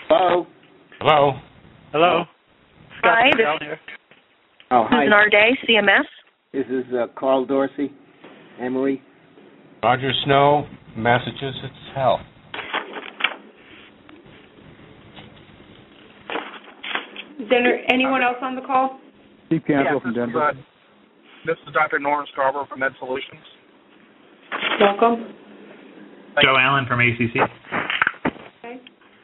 Hello? Hello? Hello? Scott Hi, Bell here. Oh, hi. Susan Arday, CMS. This is Carl Dorsey, Emory. Roger Snow, Massachusetts Health. Is there anyone else on the call? Steve Cantrell from Denver. This is Dr. Norm Scarborough from Med Solutions. Welcome. Joe Allen from ACC. Okay.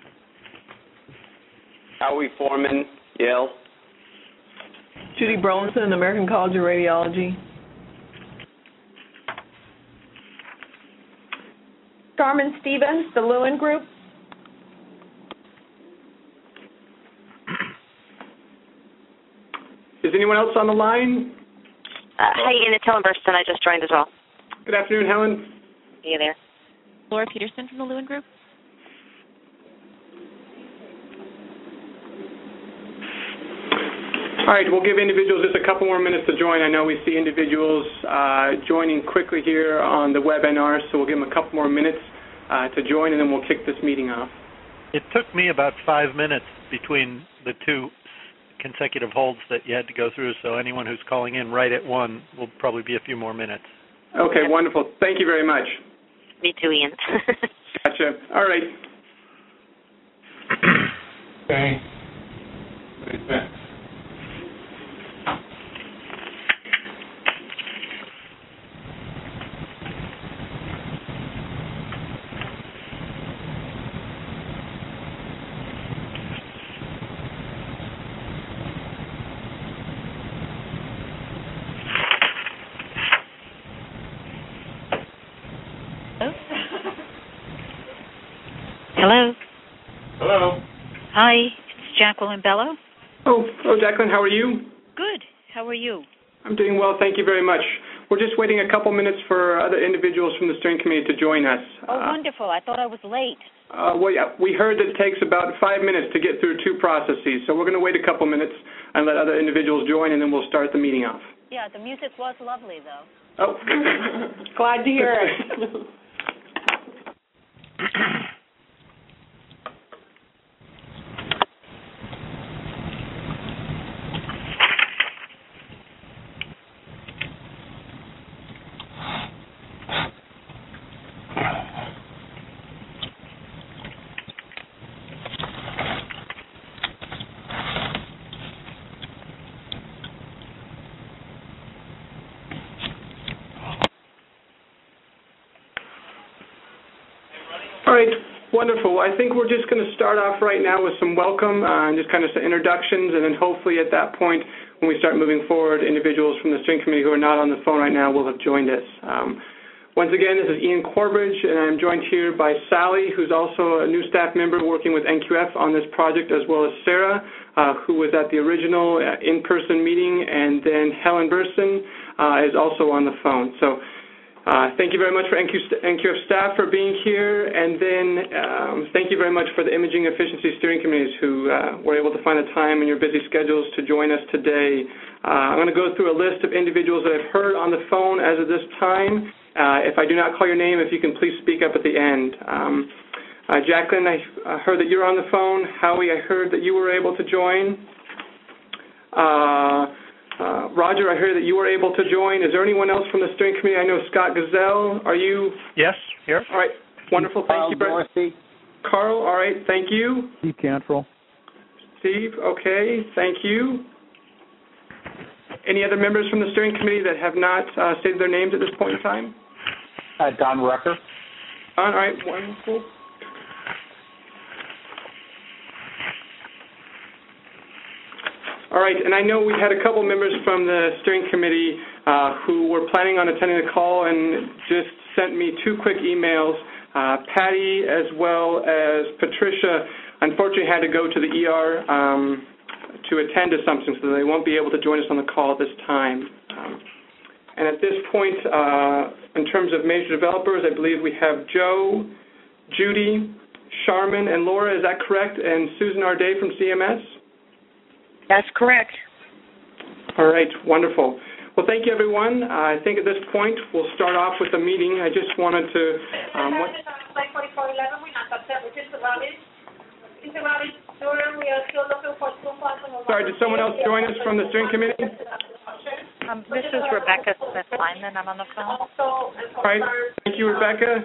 Howie Foreman, Yale. Judy Bronson, American College of Radiology. Carmen Stevens, the Lewin Group. Is anyone else on the line? Hi, Ian. It's Helen Burston. I just joined as well. Good afternoon, Helen. See you there. Laura Peterson from the Lewin Group. All right, we'll give individuals just a couple more minutes to join. I know we see individuals joining quickly here on the webinar, so we'll give them a couple more minutes to join, and then we'll kick this meeting off. It took me about 5 minutes between the two consecutive holds that you had to go through, so anyone who's calling in right at 1 will probably be a few more minutes. Okay, wonderful. Thank you very much. Me too, Ian. Gotcha. All right. Okay. Wait a minute. Hello. Hello? Hi, it's Jacqueline Bello. Oh, Jacqueline, how are you? Good. How are you? I'm doing well, thank you very much. We're just waiting a couple minutes for other individuals from the steering committee to join us. Oh, wonderful. I thought I was late. Well, yeah, we heard that it takes about 5 minutes to get through 2 processes, so we're going to wait a couple minutes and let other individuals join, and then we'll start the meeting off. Yeah, the music was lovely, though. Oh. Glad to hear it. All right, wonderful. I think we're just going to start off right now with some welcome and just kind of some introductions, and then hopefully at that point when we start moving forward, individuals from the steering committee who are not on the phone right now will have joined us. Once again, this is Ian Corbridge, and I'm joined here by Sally, who's also a new staff member working with NQF on this project, as well as Sarah, who was at the original in-person meeting, and then Helen Burston is also on the phone. So thank you very much for NQF staff for being here, and then thank you very much for the Imaging Efficiency Steering Committees who were able to find the time in your busy schedules to join us today. I'm going to go through a list of individuals that I've heard on the phone as of this time. If I do not call your name, if you can please speak up at the end. Jacqueline, I heard that you're on the phone. Howie, I heard that you were able to join. Roger, I heard that you were able to join. Is there anyone else from the steering committee? I know Scott Gazelle. Are you? Yes, here. All right, wonderful. Thank you. Carl Dorsey. Carl, all right, thank you. Steve Cantrell. Steve, okay, thank you. Any other members from the steering committee that have not stated their names at this point in time? Don Rucker. All right, wonderful. All right, and I know we had a couple members from the steering committee who were planning on attending the call and just sent me 2 quick emails. Patty as well as Patricia unfortunately had to go to the ER to attend to something, so they won't be able to join us on the call at this time. And at this point, in terms of major developers, I believe we have Joe, Judy, Charmin, and Laura, is that correct? And Susan Arday from CMS? That's correct. All right, wonderful. Well, thank you, everyone. I think at this point we'll start off with the meeting. I just wanted to... Sorry, did someone else join us from the steering committee? This is Rebecca Smith-Lyman. I'm on the phone. All right, thank you, Rebecca.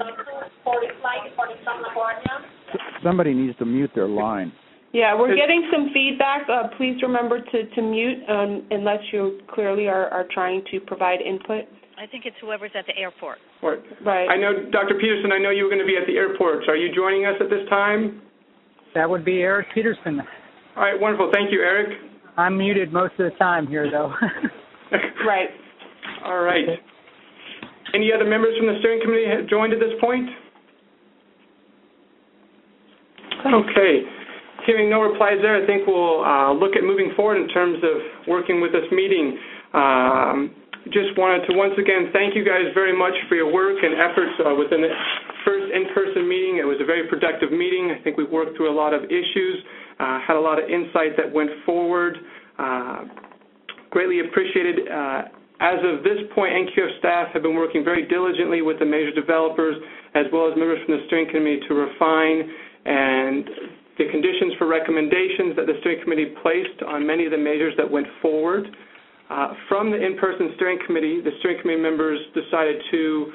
Somebody needs to mute their line. Yeah, we're getting some feedback. Please remember to mute unless you clearly are trying to provide input. I think it's whoever's at the airport. Right. I know, Dr. Peterson, I know you were going to be at the airport. So are you joining us at this time? That would be Eric Peterson. All right, wonderful. Thank you, Eric. I'm muted most of the time here, though. Right. All right. Any other members from the steering committee have joined at this point? Okay. Hearing no replies there, I think we'll look at moving forward in terms of working with this meeting. Just wanted to once again thank you guys very much for your work and efforts within the first in-person meeting. It was a very productive meeting. I think we worked through a lot of issues, had a lot of insight that went forward. Greatly appreciated. As of this point, NQF staff have been working very diligently with the measure developers as well as members from the steering committee to refine and the conditions for recommendations that the steering committee placed on many of the measures that went forward. From the in-person steering committee, the steering committee members decided to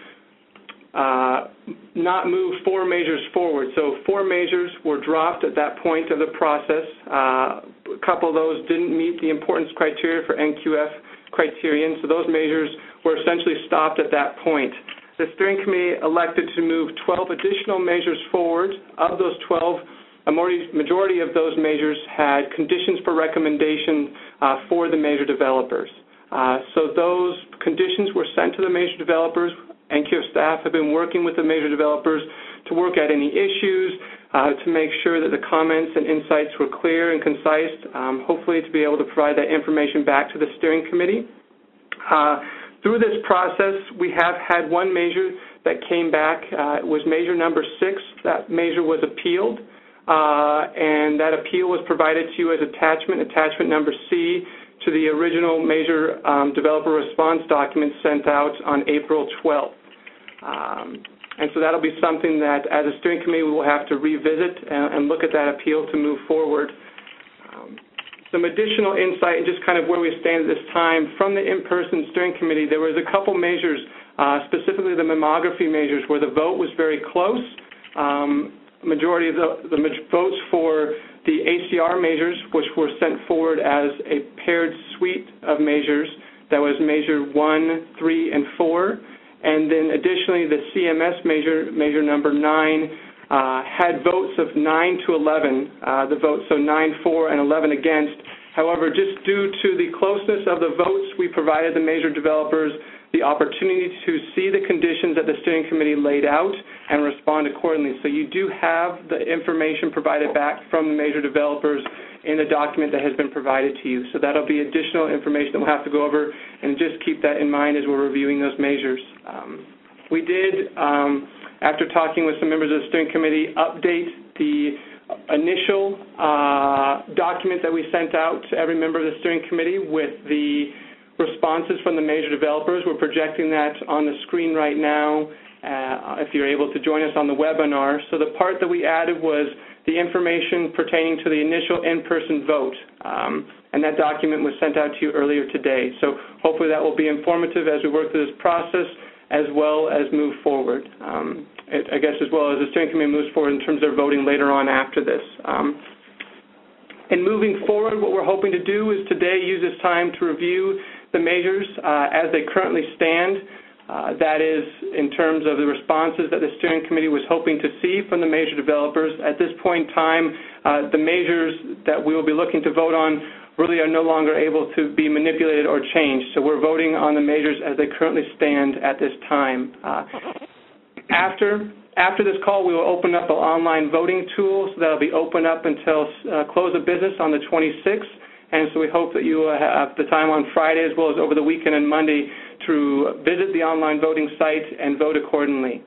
not move 4 measures forward. So 4 measures were dropped at that point of the process. A couple of those didn't meet the importance criteria for NQF criterion, so those measures were essentially stopped at that point. The steering committee elected to move 12 additional measures forward. Of those 12, a majority of those measures had conditions for recommendation for the measure developers. So those conditions were sent to the measure developers. NQF staff have been working with the measure developers to work at any issues, to make sure that the comments and insights were clear and concise, hopefully to be able to provide that information back to the steering committee. Through this process, we have had one measure that came back. It was measure number 6. That measure was appealed. And that appeal was provided to you as attachment number C, to the original measure developer response document sent out on April 12th. And so that'll be something that, as a steering committee, we will have to revisit and look at that appeal to move forward. Some additional insight and just kind of where we stand at this time. From the in-person steering committee, there was a couple measures, specifically the mammography measures, where the vote was very close. Majority of the votes for the ACR measures, which were sent forward as a paired suite of measures, that was measure 1, 3, and 4. And then additionally, the CMS measure number 9, had votes of 9 to 11, the votes, so 9 for and 11 against. However, just due to the closeness of the votes, we provided the measure developers the opportunity to see the conditions that the steering committee laid out and respond accordingly. So you do have the information provided back from the measure developers in the document that has been provided to you. So that'll be additional information that we'll have to go over, and just keep that in mind as we're reviewing those measures. We did, after talking with some members of the steering committee, update the initial document that we sent out to every member of the steering committee with the responses from the measure developers. We're projecting that on the screen right now if you're able to join us on the webinar. So the part that we added was the information pertaining to the initial in-person vote, and that document was sent out to you earlier today. So hopefully that will be informative as we work through this process, as well as move forward. I guess as well as the steering committee moves forward in terms of voting later on after this. And moving forward, what we're hoping to do is today use this time to review the measures as they currently stand. That is, in terms of the responses that the steering committee was hoping to see from the measure developers. At this point in time, the measures that we will be looking to vote on really are no longer able to be manipulated or changed. So we're voting on the measures as they currently stand at this time. After this call, we will open up an online voting tool, so that will be open up until close of business on the 26th. And so we hope that you will have the time on Friday as well as over the weekend and Monday to visit the online voting site and vote accordingly.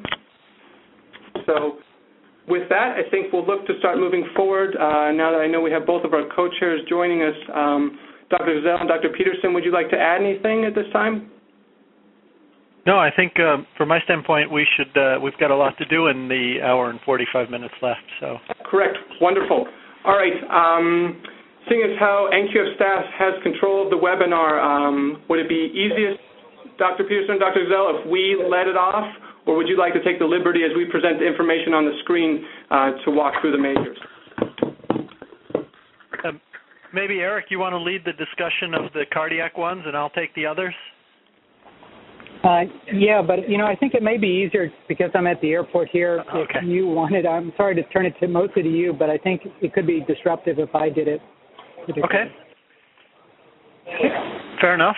So with that, I think we'll look to start moving forward. Now that I know we have both of our co-chairs joining us, Dr. Gazelle and Dr. Peterson, would you like to add anything at this time? No, I think from my standpoint, we've got a lot to do in the hour and 45 minutes left. So. Correct. Wonderful. All right. Seeing as how NQF staff has control of the webinar, would it be easiest, Dr. Peterson, Dr. Zell, if we led it off, or would you like to take the liberty as we present the information on the screen to walk through the majors? Maybe, Eric, you want to lead the discussion of the cardiac ones, and I'll take the others? Yeah, but, I think it may be easier because I'm at the airport here. Okay. If you wanted, I'm sorry to turn it mostly to you, but I think it could be disruptive if I did it. Okay. Fair enough.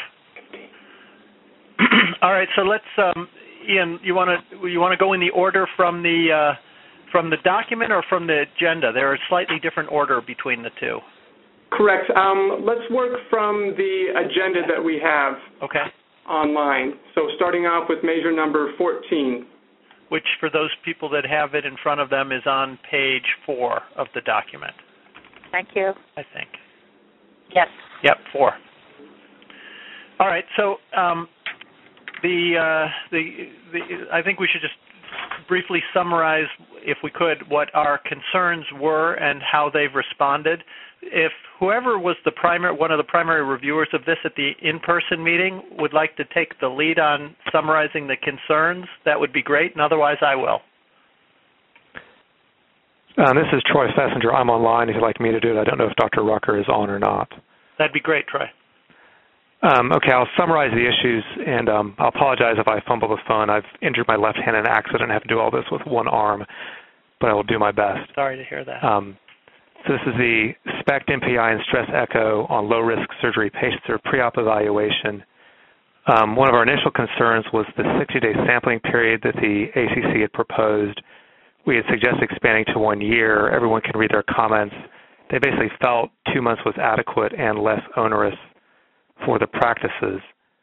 All right, so let's, Ian, you want to go in the order from the document or from the agenda? There are slightly different order between the two. Correct. Let's work from the agenda that we have online. So starting off with measure number 14. Which, for those people that have it in front of them, is on page 4 of the document. Thank you. I think. Yes. Yep, 4. All right, so I think we should just briefly summarize, if we could, what our concerns were and how they've responded. If whoever was one of the primary reviewers of this at the in-person meeting would like to take the lead on summarizing the concerns, that would be great, and otherwise I will. This is Troy Fessinger. I'm online if you'd like me to do it. I don't know if Dr. Rucker is on or not. That'd be great, Troy. Okay, I'll summarize the issues, and I'll apologize if I fumble the phone. I've injured my left hand in an accident and have to do all this with one arm, but I will do my best. Sorry to hear that. So this is the SPECT MPI and stress echo on low-risk surgery patients or pre-op evaluation. One of our initial concerns was the 60-day sampling period that the ACC had proposed. We had suggested expanding to 1 year. Everyone can read their comments. They basically felt 2 months was adequate and less onerous for the practices.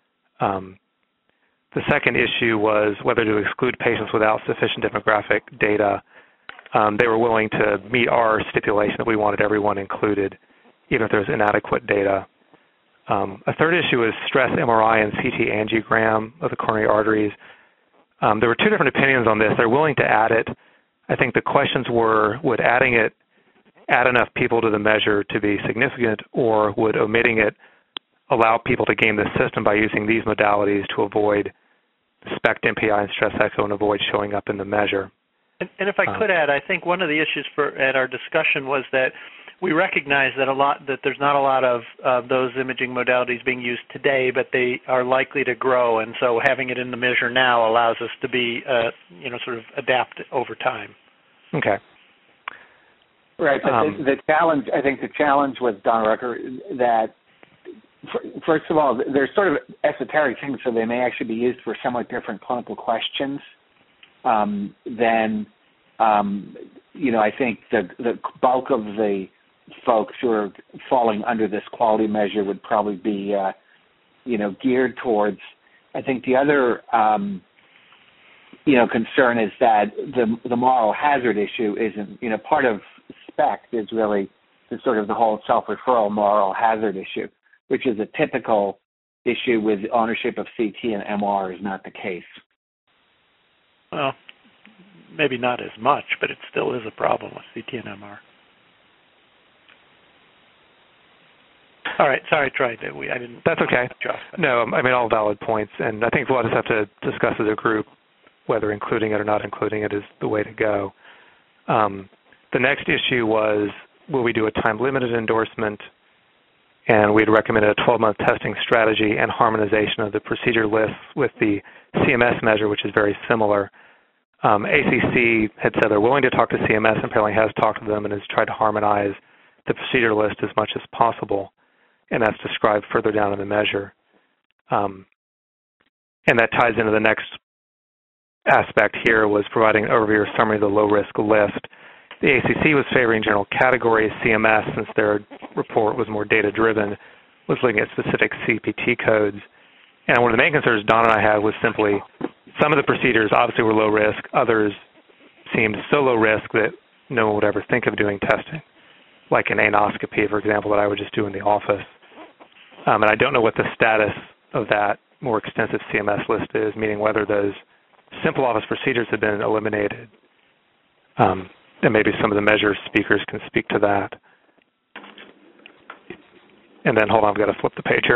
The second issue was whether to exclude patients without sufficient demographic data. They were willing to meet our stipulation that we wanted everyone included, even if there's inadequate data. A third issue is stress MRI and CT angiogram of the coronary arteries. There were 2 different opinions on this. They're willing to add it. I think the questions were, would adding it add enough people to the measure to be significant, or would omitting it allow people to game the system by using these modalities to avoid SPECT MPI and stress echo and avoid showing up in the measure? And if I could add, I think one of the issues at our discussion was that we recognize that there's not a lot of those imaging modalities being used today, but they are likely to grow, and so having it in the measure now allows us to be, sort of adapt over time. Okay. Right. The challenge with Don Rucker that, first of all, they're sort of esoteric things, so they may actually be used for somewhat different clinical questions than, I think the bulk of the folks who are falling under this quality measure would probably be, geared towards. I think the other, concern is that the moral hazard issue isn't, part of SPECT is really the whole self-referral moral hazard issue, which is a typical issue with ownership of CT and MR is not the case. Well, maybe not as much, but it still is a problem with CT and MR. All right, sorry, Troy. I didn't. That's okay. No, all valid points, and I think we'll just have to discuss as a group whether including it or not including it is the way to go. The next issue was, will we do a time-limited endorsement? And we'd recommended a 12-month testing strategy and harmonization of the procedure lists with the CMS measure, which is very similar. ACC had said they're willing to talk to CMS, and apparently has talked to them and has tried to harmonize the procedure list as much as possible, and that's described further down in the measure. And that ties into the next aspect here, was providing an overview or summary of the low-risk list. The ACC was favoring general categories. CMS, since their report was more data-driven, was looking at specific CPT codes. And one of the main concerns Don and I had was simply some of the procedures obviously were low risk. Others seemed so low risk that no one would ever think of doing testing, like an anoscopy, for example, that I would just do in the office. And I don't know what the status of that more extensive CMS list is, meaning whether those simple office procedures have been eliminated. And maybe some of the measure speakers can speak to that. And then, hold on, I've got to flip the page here.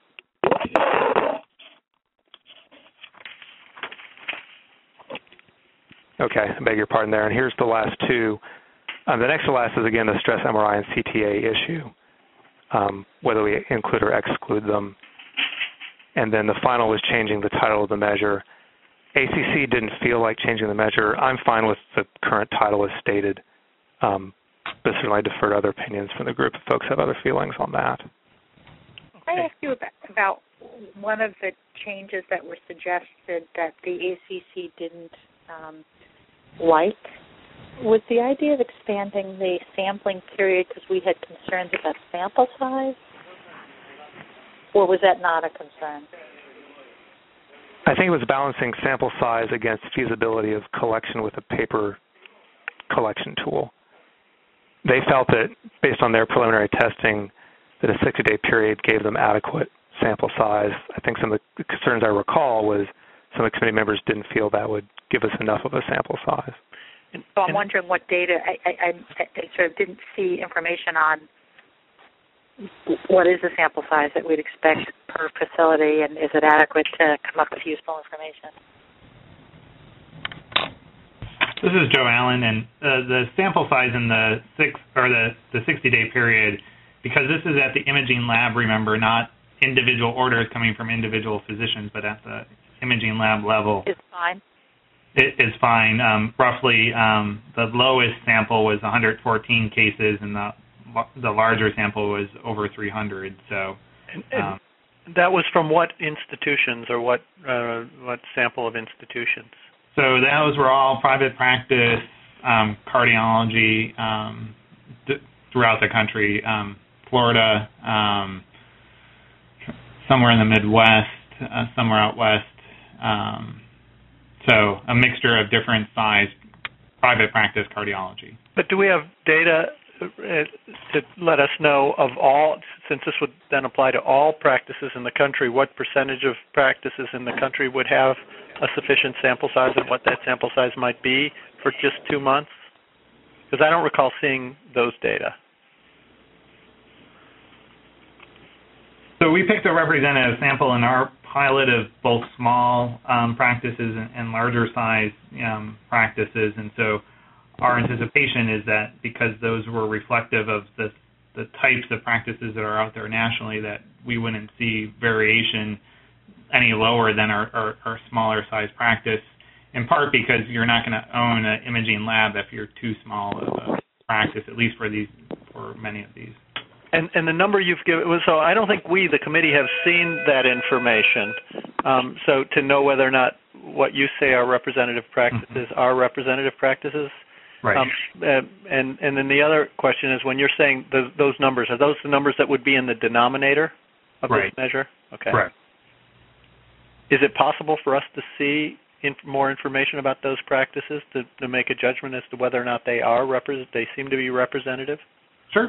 Okay, I beg your pardon there. And here's the last two. The next to last is, again, the stress MRI and CTA issue, whether we include or exclude them. And then the final was changing the title of the measure. ACC didn't feel like changing the measure. I'm fine with the current title as stated, but certainly I defer to other opinions from the group if folks have other feelings on that. Can I ask you about one of the changes that were suggested that the ACC didn't like? Was the idea of expanding the sampling period because we had concerns about sample size? Or was that not a concern? I think it was balancing sample size against feasibility of collection with a paper collection tool. They felt that, based on their preliminary testing, that a 60-day period gave them adequate sample size. I think some of the concerns I recall was some of the committee members didn't feel that would give us enough of a sample size. So I'm wondering what data, I sort of didn't see information on what is the sample size that we'd expect per facility, and is it adequate to come up with useful information? This is Joe Allen, and the sample size in the 60-day period, because this is at the imaging lab, remember, not individual orders coming from individual physicians, but at the imaging lab level. Is fine. It is fine. Roughly, the lowest sample was 114 cases, and the larger sample was over 300. So, and that was from what institutions, or what sample of institutions? So those were all private practice cardiology throughout the country. Florida, somewhere in the Midwest, somewhere out west. So a mixture of different size private practice cardiology. But do we have data to let us know of all, since this would then apply to all practices in the country, what percentage of practices in the country would have a sufficient sample size and what that sample size might be for just 2 months? Because I don't recall seeing those data. So we picked a representative sample in our pilot of both small practices and larger size practices, and so our anticipation is that because those were reflective of the types of practices that are out there nationally, that we wouldn't see variation any lower than our smaller size practice, in part because you're not going to own an imaging lab if you're too small of a practice, at least for many of these. And the number you've given, so I don't think we, the committee, have seen that information. So to know whether or not what you say are representative practices are representative practices. Right. And then the other question is, when you're saying those numbers, are those the numbers that would be in the denominator of this measure? Okay. Correct. Is it possible for us to see more information about those practices to make a judgment as to whether or not they are they seem to be representative? Sure.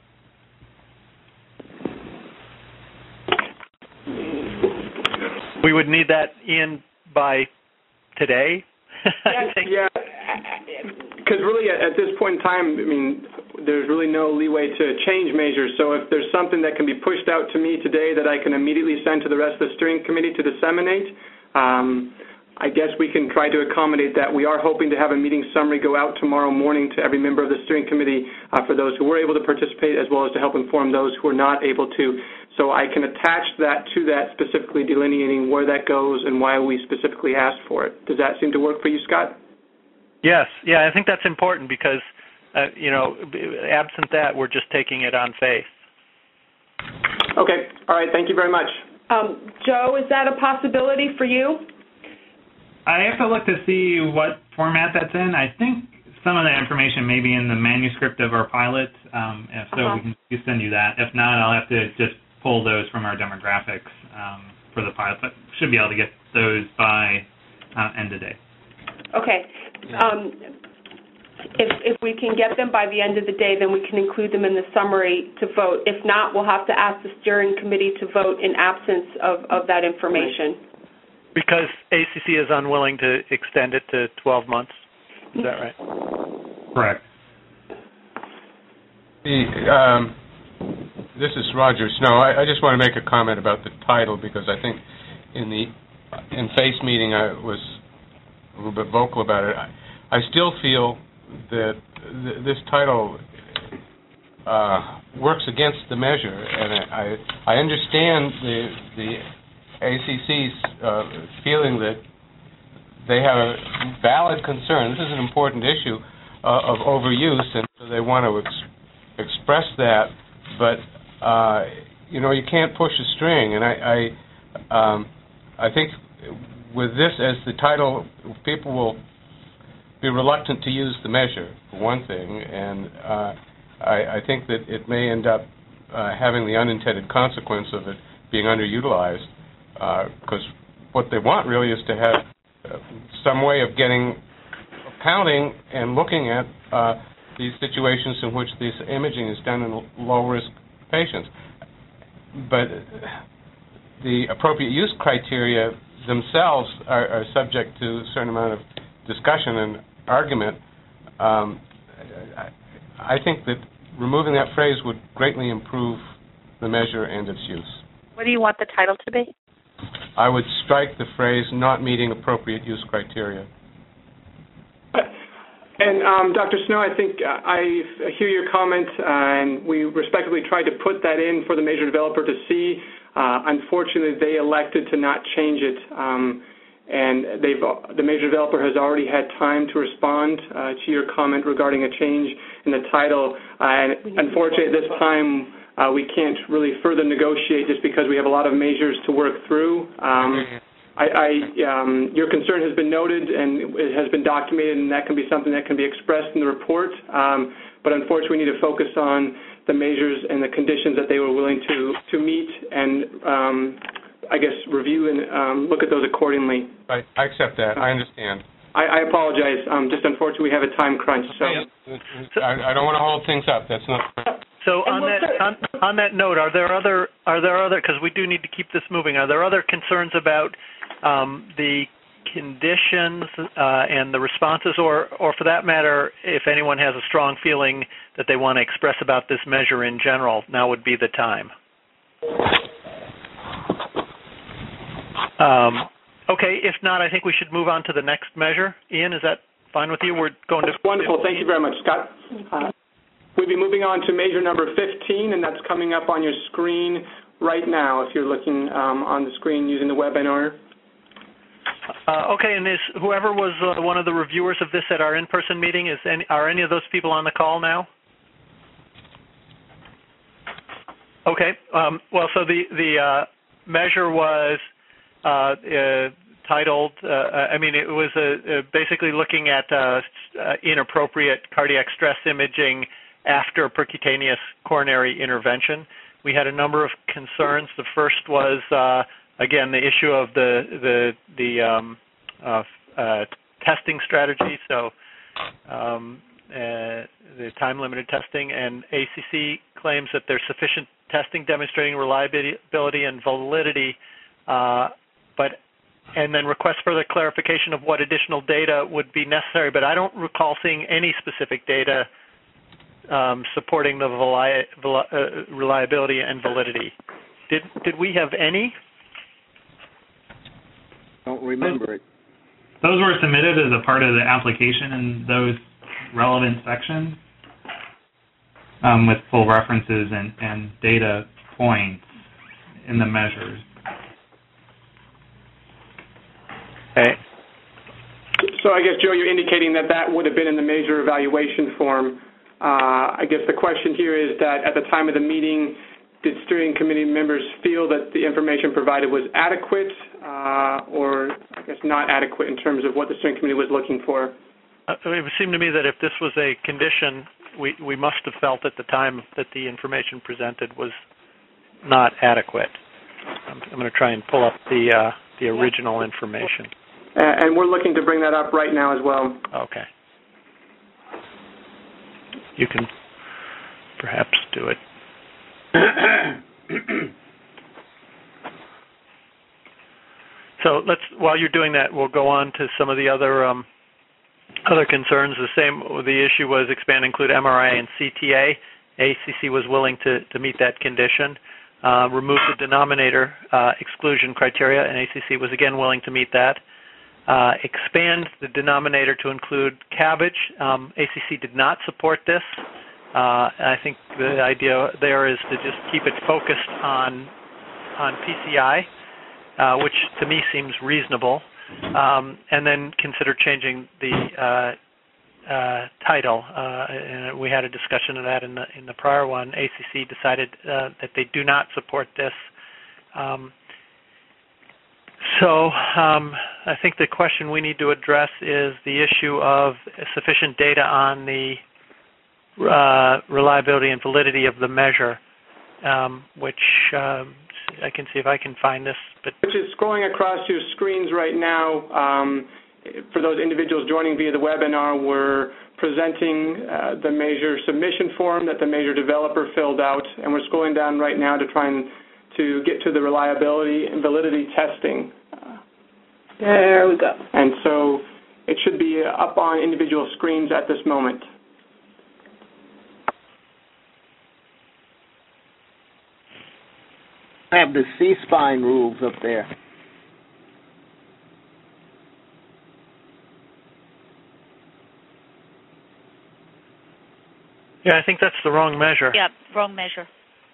We would need that in by today? Yeah, because really at this point in time, I mean, there's really no leeway to change measures. So if there's something that can be pushed out to me today that I can immediately send to the rest of the steering committee to disseminate, I guess we can try to accommodate that. We are hoping to have a meeting summary go out tomorrow morning to every member of the steering committee for those who were able to participate, as well as to help inform those who are not able to. So I can attach that to that, specifically delineating where that goes and why we specifically asked for it. Does that seem to work for you, Scott? Yes. Yeah, I think that's important because, absent that, we're just taking it on faith. Okay. All right. Thank you very much. Joe, is that a possibility for you? I have to look to see what format that's in. I think some of that information may be in the manuscript of our pilot. If so, we can send you that. If not, I'll have to just pull those from our demographics for the pilot, but should be able to get those by end of day. Okay. If we can get them by the end of the day, then we can include them in the summary to vote. If not, we'll have to ask the steering committee to vote in absence of that information. Because ACC is unwilling to extend it to 12 months. Is that right? Correct. This is Roger Snow. I just want to make a comment about the title because I think in the FACE meeting I was a little bit vocal about it. I still feel that this title works against the measure, and I understand the ACC's feeling that they have a valid concern. This is an important issue of overuse, and so they want to express that, but you can't push a string, and I think with this as the title, people will be reluctant to use the measure, for one thing, and I think that it may end up having the unintended consequence of it being underutilized, because what they want really is to have some way of counting and looking at these situations in which this imaging is done in low-risk patients. But the appropriate use criteria themselves are subject to a certain amount of discussion and argument. I think that removing that phrase would greatly improve the measure and its use. What do you want the title to be? I would strike the phrase "not meeting appropriate use criteria." And Dr. Snow, I think I hear your comment, and we respectively tried to put that in for the measure developer to see. Unfortunately, they elected to not change it, and the measure developer has already had time to respond to your comment regarding a change in the title. And unfortunately, at this time, we can't really further negotiate just because we have a lot of measures to work through. Your concern has been noted and it has been documented, and that can be something that can be expressed in the report. But unfortunately, we need to focus on the measures and the conditions that they were willing to meet and, I guess, review and look at those accordingly. I accept that. I understand. I apologize. Just unfortunately, we have a time crunch. So I don't want to hold things up. That's not. So on that note, are there other because we do need to keep this moving. Are there other concerns about the conditions and the responses, or for that matter, if anyone has a strong feeling that they want to express about this measure in general, now would be the time. Okay, if not, I think we should move on to the next measure. Ian, is that fine with you? We're going to... Wonderful. Thank you very much, Scott. We'll be moving on to measure number 15, and that's coming up on your screen right now if you're looking on the screen using the webinar. Okay, and whoever was one of the reviewers of this at our in-person meeting, are any of those people on the call now? Okay, well, so the measure was titled, it was basically looking at inappropriate cardiac stress imaging after percutaneous coronary intervention. We had a number of concerns. The first was, again, the issue of the testing strategy, so the time-limited testing, and ACC claims that there's sufficient testing demonstrating reliability and validity, and then request further clarification of what additional data would be necessary, but I don't recall seeing any specific data supporting the reliability and validity. Did we have any? Don't remember it. Those were submitted as a part of the application in those relevant sections with full references and data points in the measures. Okay. So I guess, Joe, you're indicating that would have been in the measure evaluation form. I guess the question here is that at the time of the meeting, did steering committee members feel that the information provided was adequate or, I guess, not adequate in terms of what the steering committee was looking for? It would seem to me that if this was a condition, we must have felt at the time that the information presented was not adequate. I'm going to try and pull up the original information. And we're looking to bring that up right now as well. Okay. you can perhaps do it. So while you're doing that, we'll go on to some of the other concerns. The issue was expand, include MRI and CTA. ACC was willing to meet that condition. Remove the denominator exclusion criteria, and ACC was again willing to meet that. Expand the denominator to include cabbage. ACC did not support this. I think the idea there is to just keep it focused on PCI, which to me seems reasonable, and then consider changing the title. And we had a discussion of that in the prior one. ACC decided that they do not support this. So I think the question we need to address is the issue of sufficient data on the reliability and validity of the measure, which I can see if I can find this. Which is scrolling across your screens right now. For those individuals joining via the webinar, we're presenting the measure submission form that the measure developer filled out, and we're scrolling down right now to try and to get to the reliability and validity testing. There we go. And so it should be up on individual screens at this moment. I have the C-spine rules up there. Yeah, I think that's the wrong measure. Yeah, wrong measure.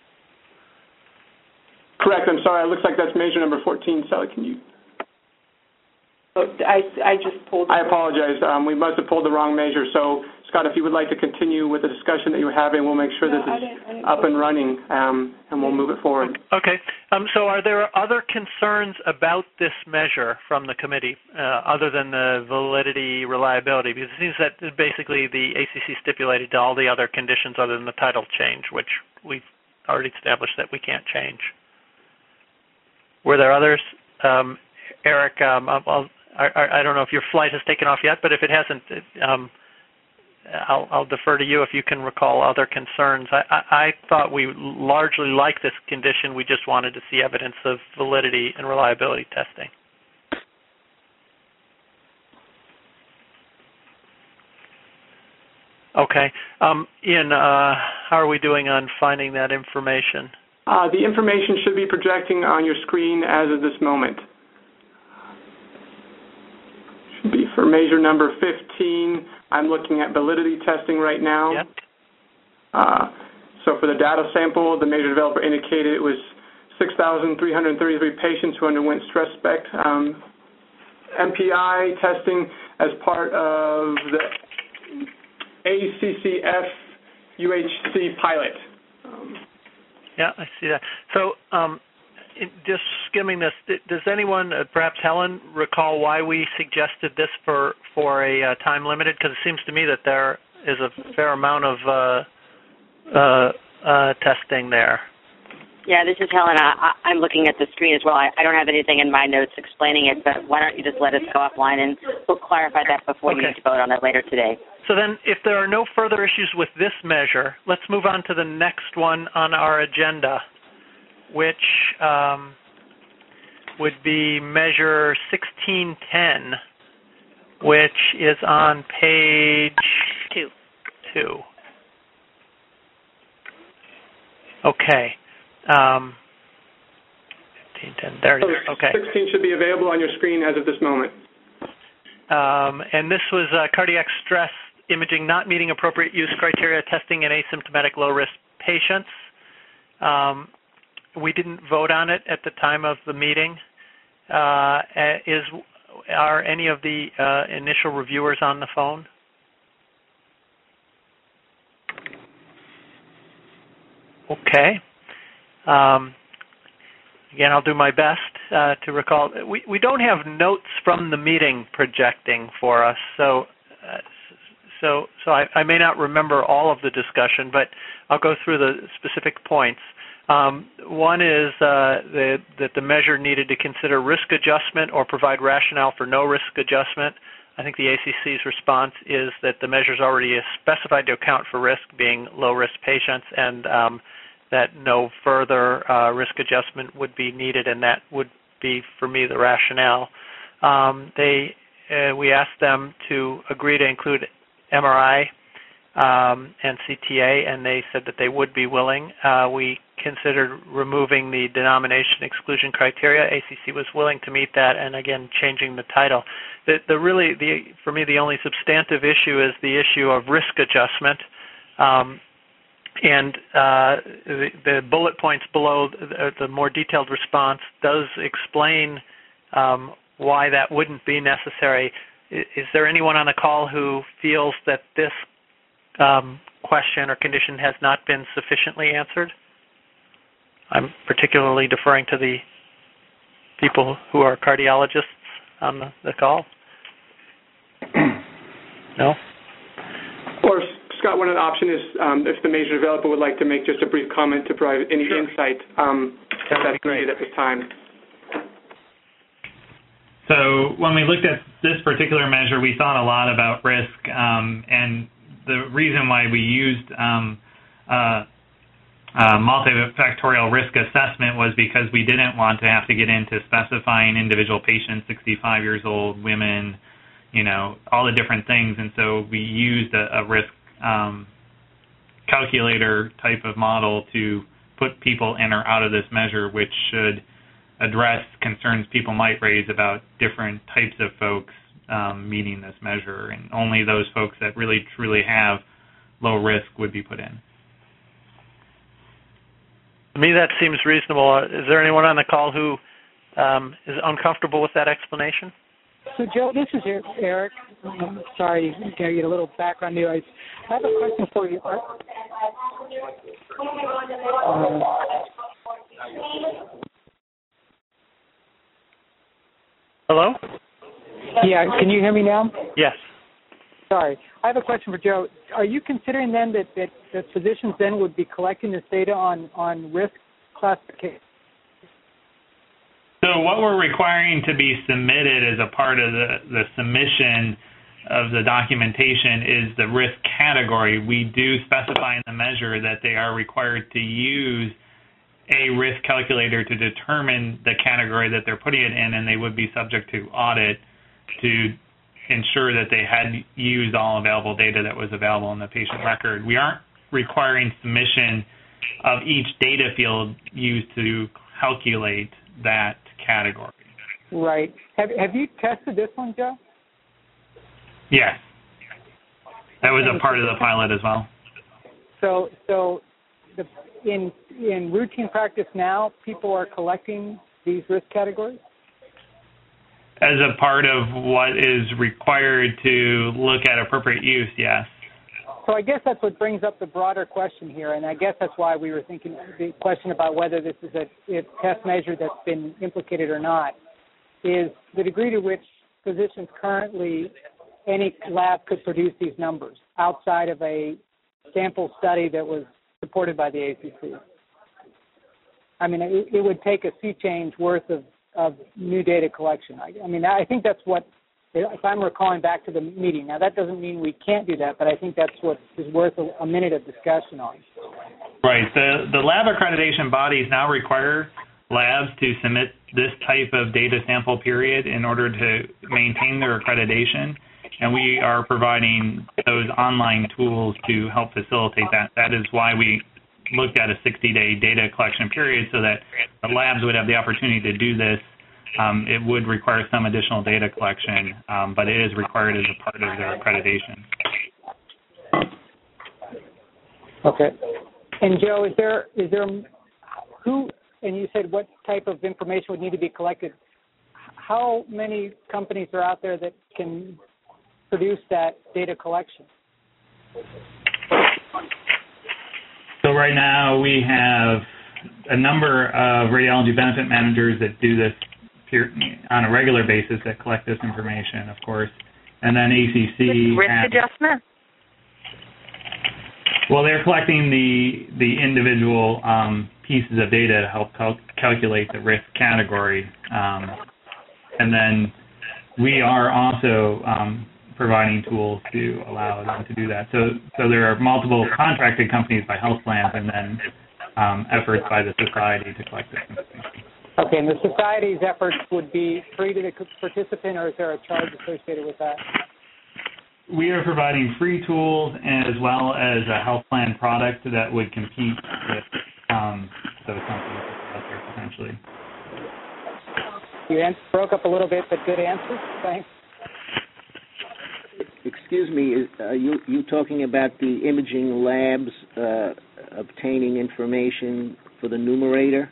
Correct. I'm sorry. It looks like that's measure number 14. Sally, can you? Oh, I just pulled. I apologize. We must have pulled the wrong measure. So, Scott, if you would like to continue with the discussion that you were having, we'll make sure this is up and running, and we'll move it forward. Okay. So are there other concerns about this measure from the committee, other than the validity, reliability? Because it seems that basically the ACC stipulated all the other conditions other than the title change, which we've already established that we can't change. Were there others? Eric, I don't know if your flight has taken off yet, but if it hasn't, I'll defer to you if you can recall other concerns. I thought we largely liked this condition. We just wanted to see evidence of validity and reliability testing. Okay. Ian, how are we doing on finding that information? The information should be projecting on your screen as of this moment. Should be for measure number 15. I'm looking at validity testing right now. Yep. So for the data sample, the measure developer indicated it was 6,333 patients who underwent stress spec MPI testing as part of the ACCF UHC pilot. Yeah, I see that. So just skimming this, does anyone, perhaps Helen, recall why we suggested this for a time limited? Because it seems to me that there is a fair amount of testing there. Yeah, this is Helen. I'm looking at the screen as well. I don't have anything in my notes explaining it, but why don't you just let us go offline and we'll clarify that before you need to vote on it later today. So then if there are no further issues with this measure, let's move on to the next one on our agenda, which would be measure 1610, which is on page 2. Okay. 1610, there it is. Okay. 16 should be available on your screen as of this moment. And this was cardiac stress imaging not meeting appropriate use criteria testing in asymptomatic low-risk patients. We didn't vote on it at the time of the meeting. Are any of the initial reviewers on the phone? Okay. Again, I'll do my best to recall. We don't have notes from the meeting projecting for us, so I may not remember all of the discussion, but I'll go through the specific points. One is that the measure needed to consider risk adjustment or provide rationale for no risk adjustment. I think the ACC's response is that the measures already specified to account for risk being low-risk patients, and that no further risk adjustment would be needed, and that would be, for me, the rationale. We asked them to agree to include MRI and CTA, and they said that they would be willing. We considered removing the denomination exclusion criteria. ACC was willing to meet that, and again, changing the title. For me, the only substantive issue is the issue of risk adjustment. And the bullet points below the more detailed response does explain why that wouldn't be necessary. Is there anyone on the call who feels that this question or condition has not been sufficiently answered? I'm particularly deferring to the people who are cardiologists on the call. No? Or, Scott, one option is if the measure developer would like to make just a brief comment to provide any insight that's needed at this time. So when we looked at this particular measure, we thought a lot about risk, and the reason why we used multifactorial risk assessment was because we didn't want to have to get into specifying individual patients, 65 years old, women, all the different things, and so we used a risk calculator type of model to put people in or out of this measure, which should address concerns people might raise about different types of folks meeting this measure, and only those folks that really truly have low risk would be put in. To me, that seems reasonable. Is there anyone on the call who is uncomfortable with that explanation? So, Joe, this is Eric. Sorry to get a little background here. I have a question for you. Hello? Yeah, can you hear me now? Yes. Sorry. I have a question for Joe. Are you considering then that physicians then would be collecting this data on risk classification? So what we're requiring to be submitted as a part of the submission of the documentation is the risk category. We do specify in the measure that they are required to use a risk calculator to determine the category that they're putting it in, and they would be subject to audit to ensure that they had used all available data that was available in the patient record. We aren't requiring submission of each data field used to calculate that category. Right. Have you tested this one, Joe? Yes. That was a part of the pilot as well. So in routine practice now, people are collecting these risk categories? As a part of what is required to look at appropriate use, yes. So I guess that's what brings up the broader question here, and I guess that's why we were thinking the question about whether this is a test measure that's been implicated or not, is the degree to which physicians currently, any lab could produce these numbers outside of a sample study that was supported by the ACC. I mean, it would take a sea change worth of new data collection. I think that's what, if I'm recalling back to the meeting. Now, that doesn't mean we can't do that, but I think that's what is worth a minute of discussion on. Right. The lab accreditation bodies now require labs to submit this type of data sample period in order to maintain their accreditation, and we are providing those online tools to help facilitate that. That is why we looked at a 60-day data collection period so that the labs would have the opportunity to do this. It would require some additional data collection, but it is required as a part of their accreditation. Okay. And Joe, is there who, and you said what type of information would need to be collected? How many companies are out there that can produce that data collection? So right now we have a number of radiology benefit managers that do this on a regular basis that collect this information, of course. And then ACC... Risk adjustment? Well, they're collecting the individual pieces of data to help calculate the risk category. And then we are also providing tools to allow them to do that. So there are multiple contracted companies by health plans and then efforts by the society to collect this information. Okay, and the society's efforts would be free to the participant, or is there a charge associated with that? We are providing free tools as well as a health plan product that would compete with those companies out there potentially. You broke up a little bit, but good answer. Thanks. Excuse me, are you talking about the imaging labs obtaining information for the numerator?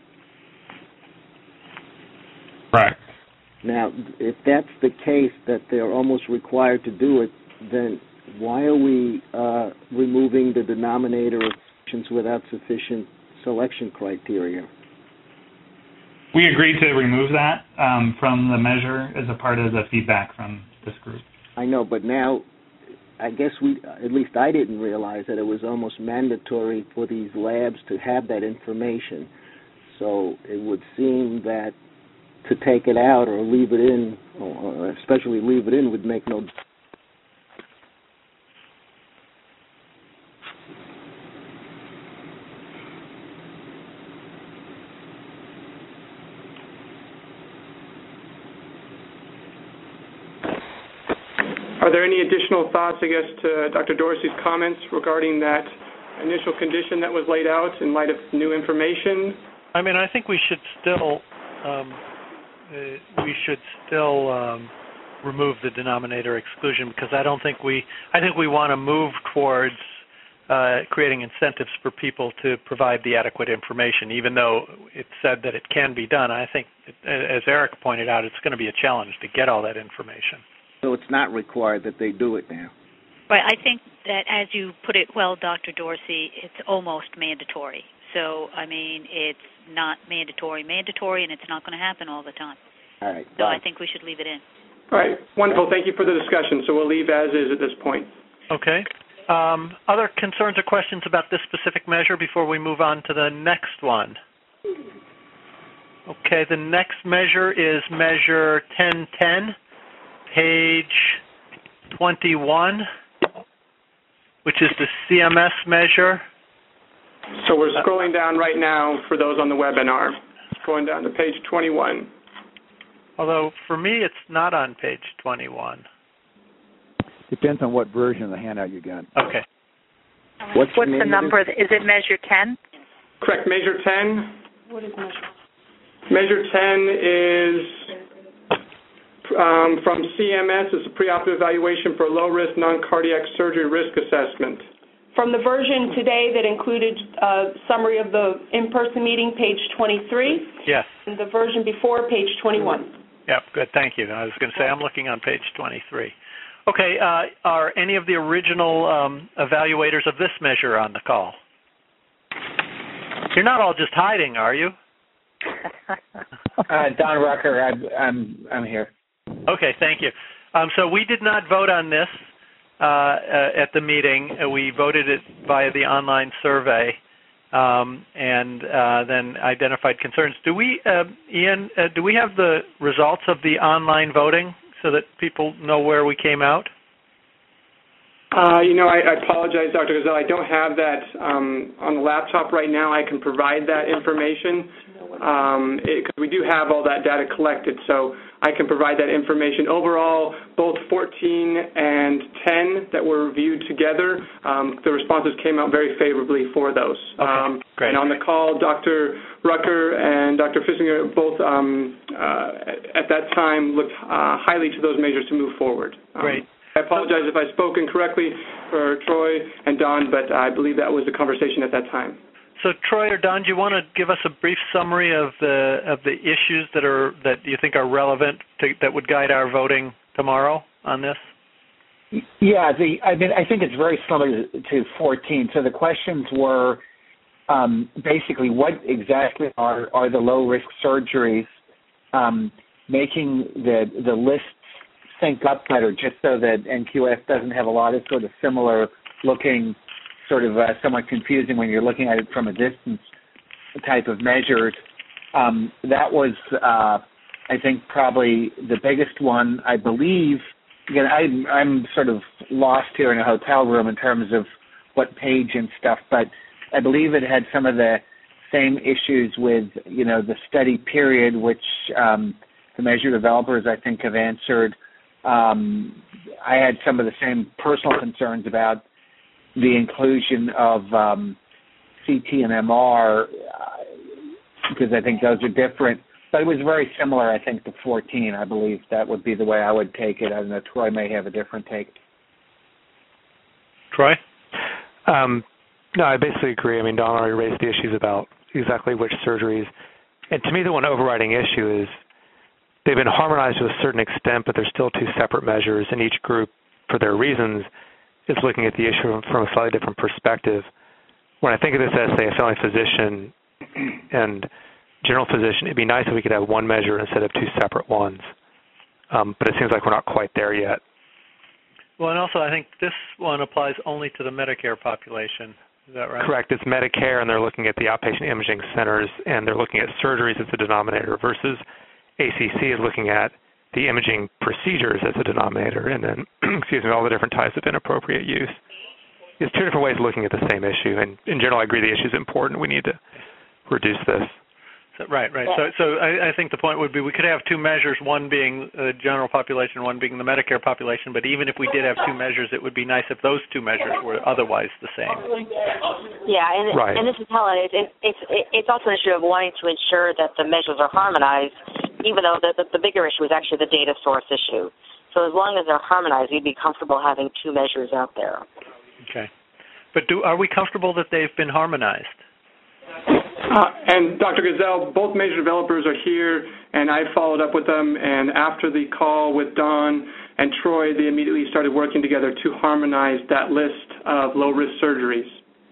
Right. Now, if that's the case, that they're almost required to do it, then why are we removing the denominator of patients without sufficient selection criteria? We agreed to remove that from the measure as a part of the feedback from this group. I know, but now I guess at least I didn't realize that it was almost mandatory for these labs to have that information. So it would seem that to take it out or leave it in, or especially leave it in, would make no difference. Are there any additional thoughts, I guess, to Dr. Dorsey's comments regarding that initial condition that was laid out in light of new information? I mean, I think we should still remove the denominator exclusion, because I think we want to move towards creating incentives for people to provide the adequate information. Even though it's said that it can be done, I think, as Eric pointed out, it's going to be a challenge to get all that information. So it's not required that they do it now. Right. I think that, as you put it well, Dr. Dorsey, it's almost mandatory. So, I mean, it's not mandatory, and it's not going to happen all the time. All right. So I think we should leave it in. All right. Wonderful. Thank you for the discussion. So we'll leave as is at this point. Okay. Other concerns or questions about this specific measure before we move on to the next one? Okay. The next measure is Measure 1010. Page 21, which is the CMS measure. So we're scrolling down right now for those on the webinar. Scrolling down to page 21. Although, for me, it's not on page 21. Depends on what version of the handout you got. Okay. What's the number? Is it Measure 10? Correct. Measure 10. What is Measure? Measure 10 is from CMS. It's a preoperative evaluation for low-risk non-cardiac surgery risk assessment. From the version today that included a summary of the in-person meeting, page 23. Yes. And the version before, page 21. Yep, good. Thank you. I was going to say I'm looking on page 23. Okay, are any of the original evaluators of this measure on the call? You're not all just hiding, are you? Don Rucker, I'm here. Okay, thank you. So we did not vote on this at the meeting. We voted it via the online survey and then identified concerns. Do we, Ian, do we have the results of the online voting so that people know where we came out? I apologize, Dr. Gazelle. I don't have that on the laptop right now. I can provide that information because we do have all that data collected, so I can provide that information. Overall, both 14 and 10 that were reviewed together, the responses came out very favorably for those. Okay, great. And on the call, Dr. Rucker and Dr. Fissinger both at that time looked highly to those measures to move forward. Great. I apologize if I spoke incorrectly for Troy and Don, but I believe that was the conversation at that time. So, Troy or Don, do you want to give us a brief summary of the issues that you think are relevant that would guide our voting tomorrow on this? Yeah, I think it's very similar to 14. So the questions were basically what exactly are the low risk surgeries, making the lists sync up better, just so that NQF doesn't have a lot of sort of similar looking, sort of somewhat confusing when you're looking at it from a distance type of measures. That was I think probably the biggest one, I believe, again, I'm sort of lost here in a hotel room in terms of what page and stuff, but I believe it had some of the same issues with, the study period, which the measure developers, I think, have answered. I had some of the same personal concerns about the inclusion of CT and MR because I think those are different. But it was very similar, I think, to 14. I believe that would be the way I would take it. I don't know. Troy may have a different take. Troy? No, I basically agree. I mean, Don already raised the issues about exactly which surgeries. And to me, the one overriding issue is they've been harmonized to a certain extent, but they're still two separate measures, and each group, for their reasons, is looking at the issue from a slightly different perspective. When I think of this as, say, a family physician and general physician, it'd be nice if we could have one measure instead of two separate ones. But it seems like we're not quite there yet. Well, and also I think this one applies only to the Medicare population. Is that right? Correct. It's Medicare, and they're looking at the outpatient imaging centers, and they're looking at surgeries as a denominator versus ACC is looking at the imaging procedures as a denominator, and then, all the different types of inappropriate use. It's two different ways of looking at the same issue, and in general, I agree the issue is important. We need to reduce this. Right. So I think the point would be we could have two measures, one being the general population, one being the Medicare population, but even if we did have two measures, it would be nice if those two measures were otherwise the same. Yeah, and right. And this is Helen. It's also an issue of wanting to ensure that the measures are harmonized, even though the bigger issue is actually the data source issue. So as long as they're harmonized, we'd be comfortable having two measures out there. Okay. But are we comfortable that they've been harmonized? And Dr. Gazelle, both measure developers are here, and I followed up with them, and after the call with Don and Troy, they immediately started working together to harmonize that list of low-risk surgeries.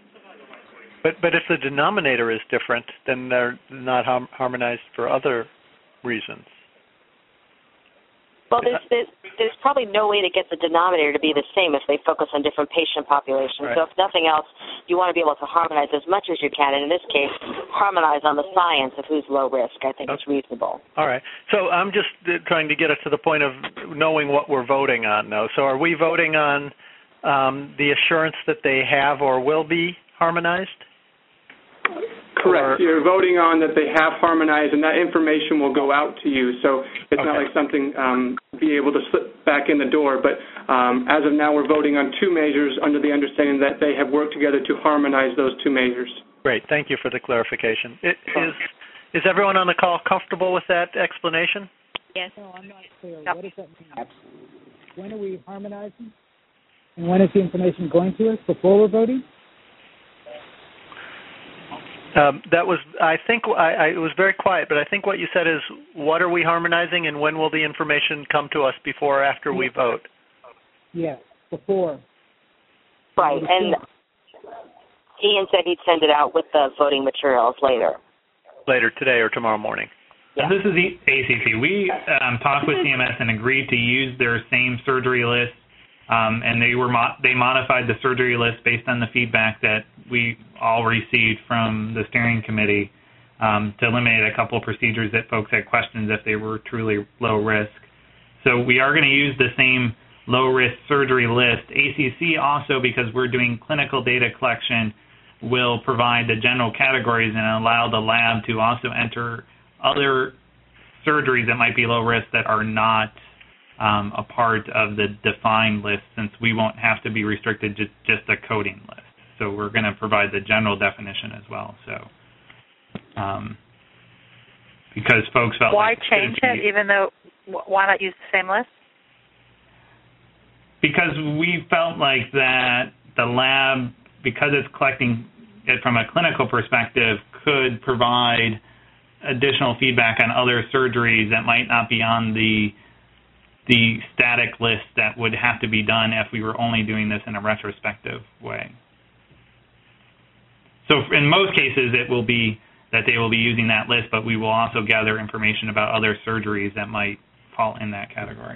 But if the denominator is different, then they're not harmonized for other reasons. Well, there's probably no way to get the denominator to be the same if they focus on different patient populations. Right. So if nothing else, you want to be able to harmonize as much as you can, and in this case, harmonize on the science of who's low risk. I think it's reasonable. All right. So I'm just trying to get us to the point of knowing what we're voting on now. So are we voting on the assurance that they have or will be harmonized? Correct. You're voting on that they have harmonized, and that information will go out to you. So it's not like something be able to slip back in the door. But as of now, we're voting on two measures under the understanding that they have worked together to harmonize those two measures. Great. Thank you for the clarification. Is everyone on the call comfortable with that explanation? Yes. No, I'm not clear. What does that mean? Absolutely. When are we harmonizing? And when is the information going to us before we're voting? That was, I think, it was very quiet, but I think what you said is, what are we harmonizing and when will the information come to us, before or after we vote? Yes, before. Right, and Ian said he'd send it out with the voting materials later. Later today or tomorrow morning. Yeah. This is the ACC. We talked with CMS and agreed to use their same surgery list, and they modified the surgery list based on the feedback that we all received from the steering committee to eliminate a couple of procedures that folks had questions if they were truly low risk. So we are going to use the same low-risk surgery list. ACC also, because we're doing clinical data collection, will provide the general categories and allow the lab to also enter other surgeries that might be low risk that are not a part of the defined list, since we won't have to be restricted to just a coding list. So we're going to provide the general definition as well. So because folks felt why like change it, even though why not use the same list? Because we felt like that the lab, because it's collecting it from a clinical perspective, could provide additional feedback on other surgeries that might not be on the static list that would have to be done if we were only doing this in a retrospective way. So in most cases, it will be that they will be using that list, but we will also gather information about other surgeries that might fall in that category.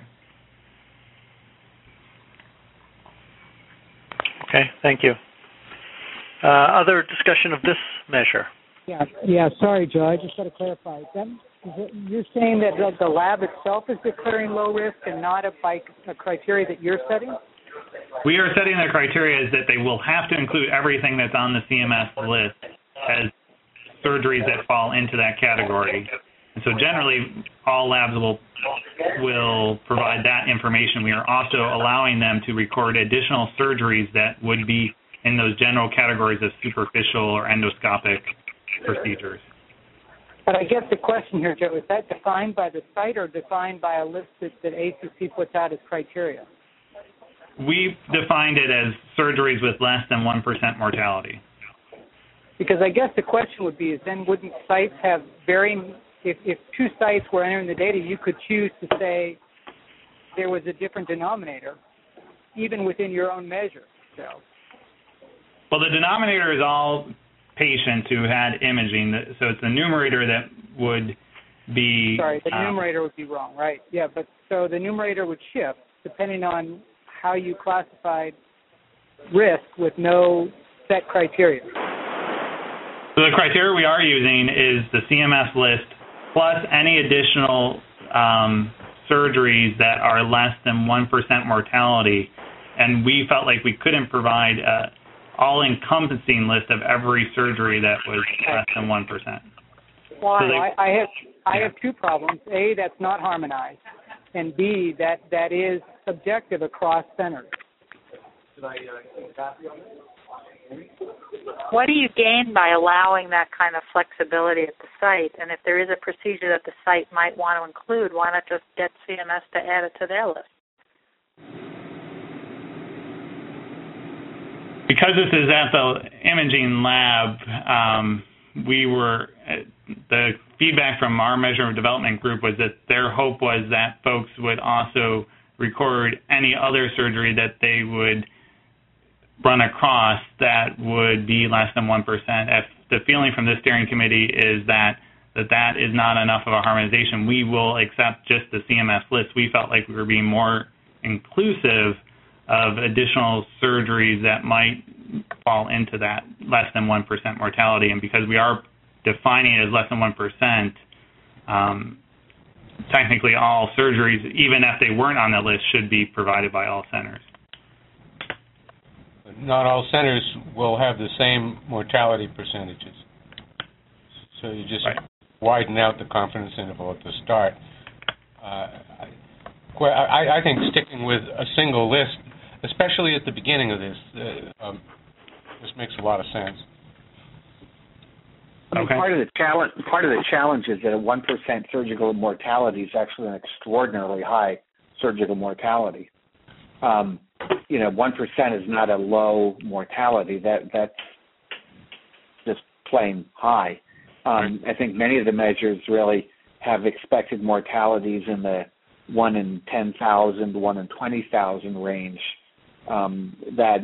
Okay, thank you. Other discussion of this measure? Yeah. Sorry, Joe. I just got to clarify. You're saying that the lab itself is declaring low risk and not by a criteria that you're setting? We are setting the criteria is that they will have to include everything that's on the CMS list as surgeries that fall into that category. And so generally, all labs will provide that information. We are also allowing them to record additional surgeries that would be in those general categories of superficial or endoscopic procedures. But I guess the question here, Joe, is that defined by the site or defined by a list that ACC puts out as criteria? We defined it as surgeries with less than 1% mortality. Because I guess the question would be, is then wouldn't sites have varying, if two sites were entering the data, you could choose to say there was a different denominator, even within your own measure. So. Well, the denominator is all patients who had imaging, so it's the numerator that would be... Sorry, the numerator would be wrong, right? Yeah, but so the numerator would shift depending on how you classified risk with no set criteria. So the criteria we are using is the CMS list plus any additional surgeries that are less than 1% mortality, and we felt like we couldn't provide all-encompassing list of every surgery that was less than 1%. Why? So I have two problems. A, that's not harmonized, and B, that is subjective across centers. What do you gain by allowing that kind of flexibility at the site? And if there is a procedure that the site might want to include, why not just get CMS to add it to their list? Because this is at the imaging lab, the feedback from our measurement development group was that their hope was that folks would also record any other surgery that they would run across that would be less than 1%. If the feeling from the steering committee is that is not enough of a harmonization, we will accept just the CMS list. We felt like we were being more inclusive of additional surgeries that might fall into that less than 1% mortality. And because we are defining it as less than 1%, technically all surgeries, even if they weren't on the list, should be provided by all centers. Not all centers will have the same mortality percentages. So you just widen out the confidence interval at the start. I think sticking with a single list, especially at the beginning of this makes a lot of sense. I mean, part of the challenge is that a 1% surgical mortality is actually an extraordinarily high surgical mortality. 1% is not a low mortality. That's just plain high. I think many of the measures really have expected mortalities in the 1 in 10,000, 1 in 20,000 range. That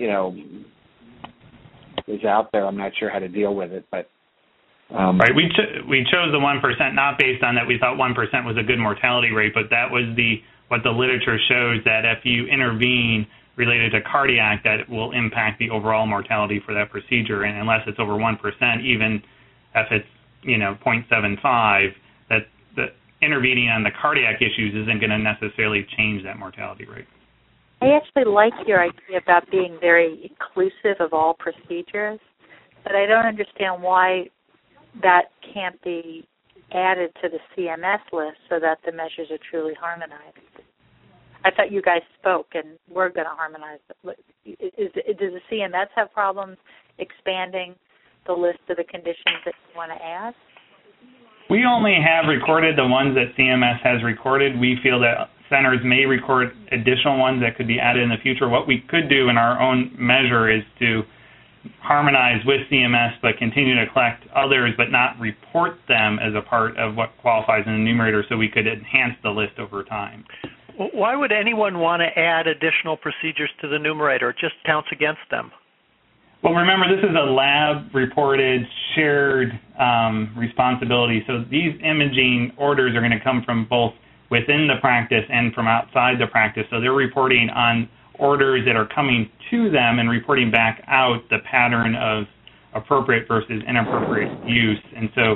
is out there. I'm not sure how to deal with it, but right. We chose the 1% not based on that we thought 1% was a good mortality rate, but that was what the literature shows, that if you intervene related to cardiac, that it will impact the overall mortality for that procedure. And unless it's over 1%, even if it's 0.75, that the intervening on the cardiac issues isn't going to necessarily change that mortality rate. I actually like your idea about being very inclusive of all procedures, but I don't understand why that can't be added to the CMS list so that the measures are truly harmonized. I thought you guys spoke and we're going to harmonize it. Does the CMS have problems expanding the list of the conditions that you want to add? We only have recorded the ones that CMS has recorded. We feel that centers may record additional ones that could be added in the future. What we could do in our own measure is to harmonize with CMS but continue to collect others but not report them as a part of what qualifies in the numerator, so we could enhance the list over time. Why would anyone want to add additional procedures to the numerator? It just counts against them. Well, remember, this is a lab-reported, shared responsibility. So these imaging orders are going to come from both within the practice and from outside the practice. So they're reporting on orders that are coming to them and reporting back out the pattern of appropriate versus inappropriate use. And so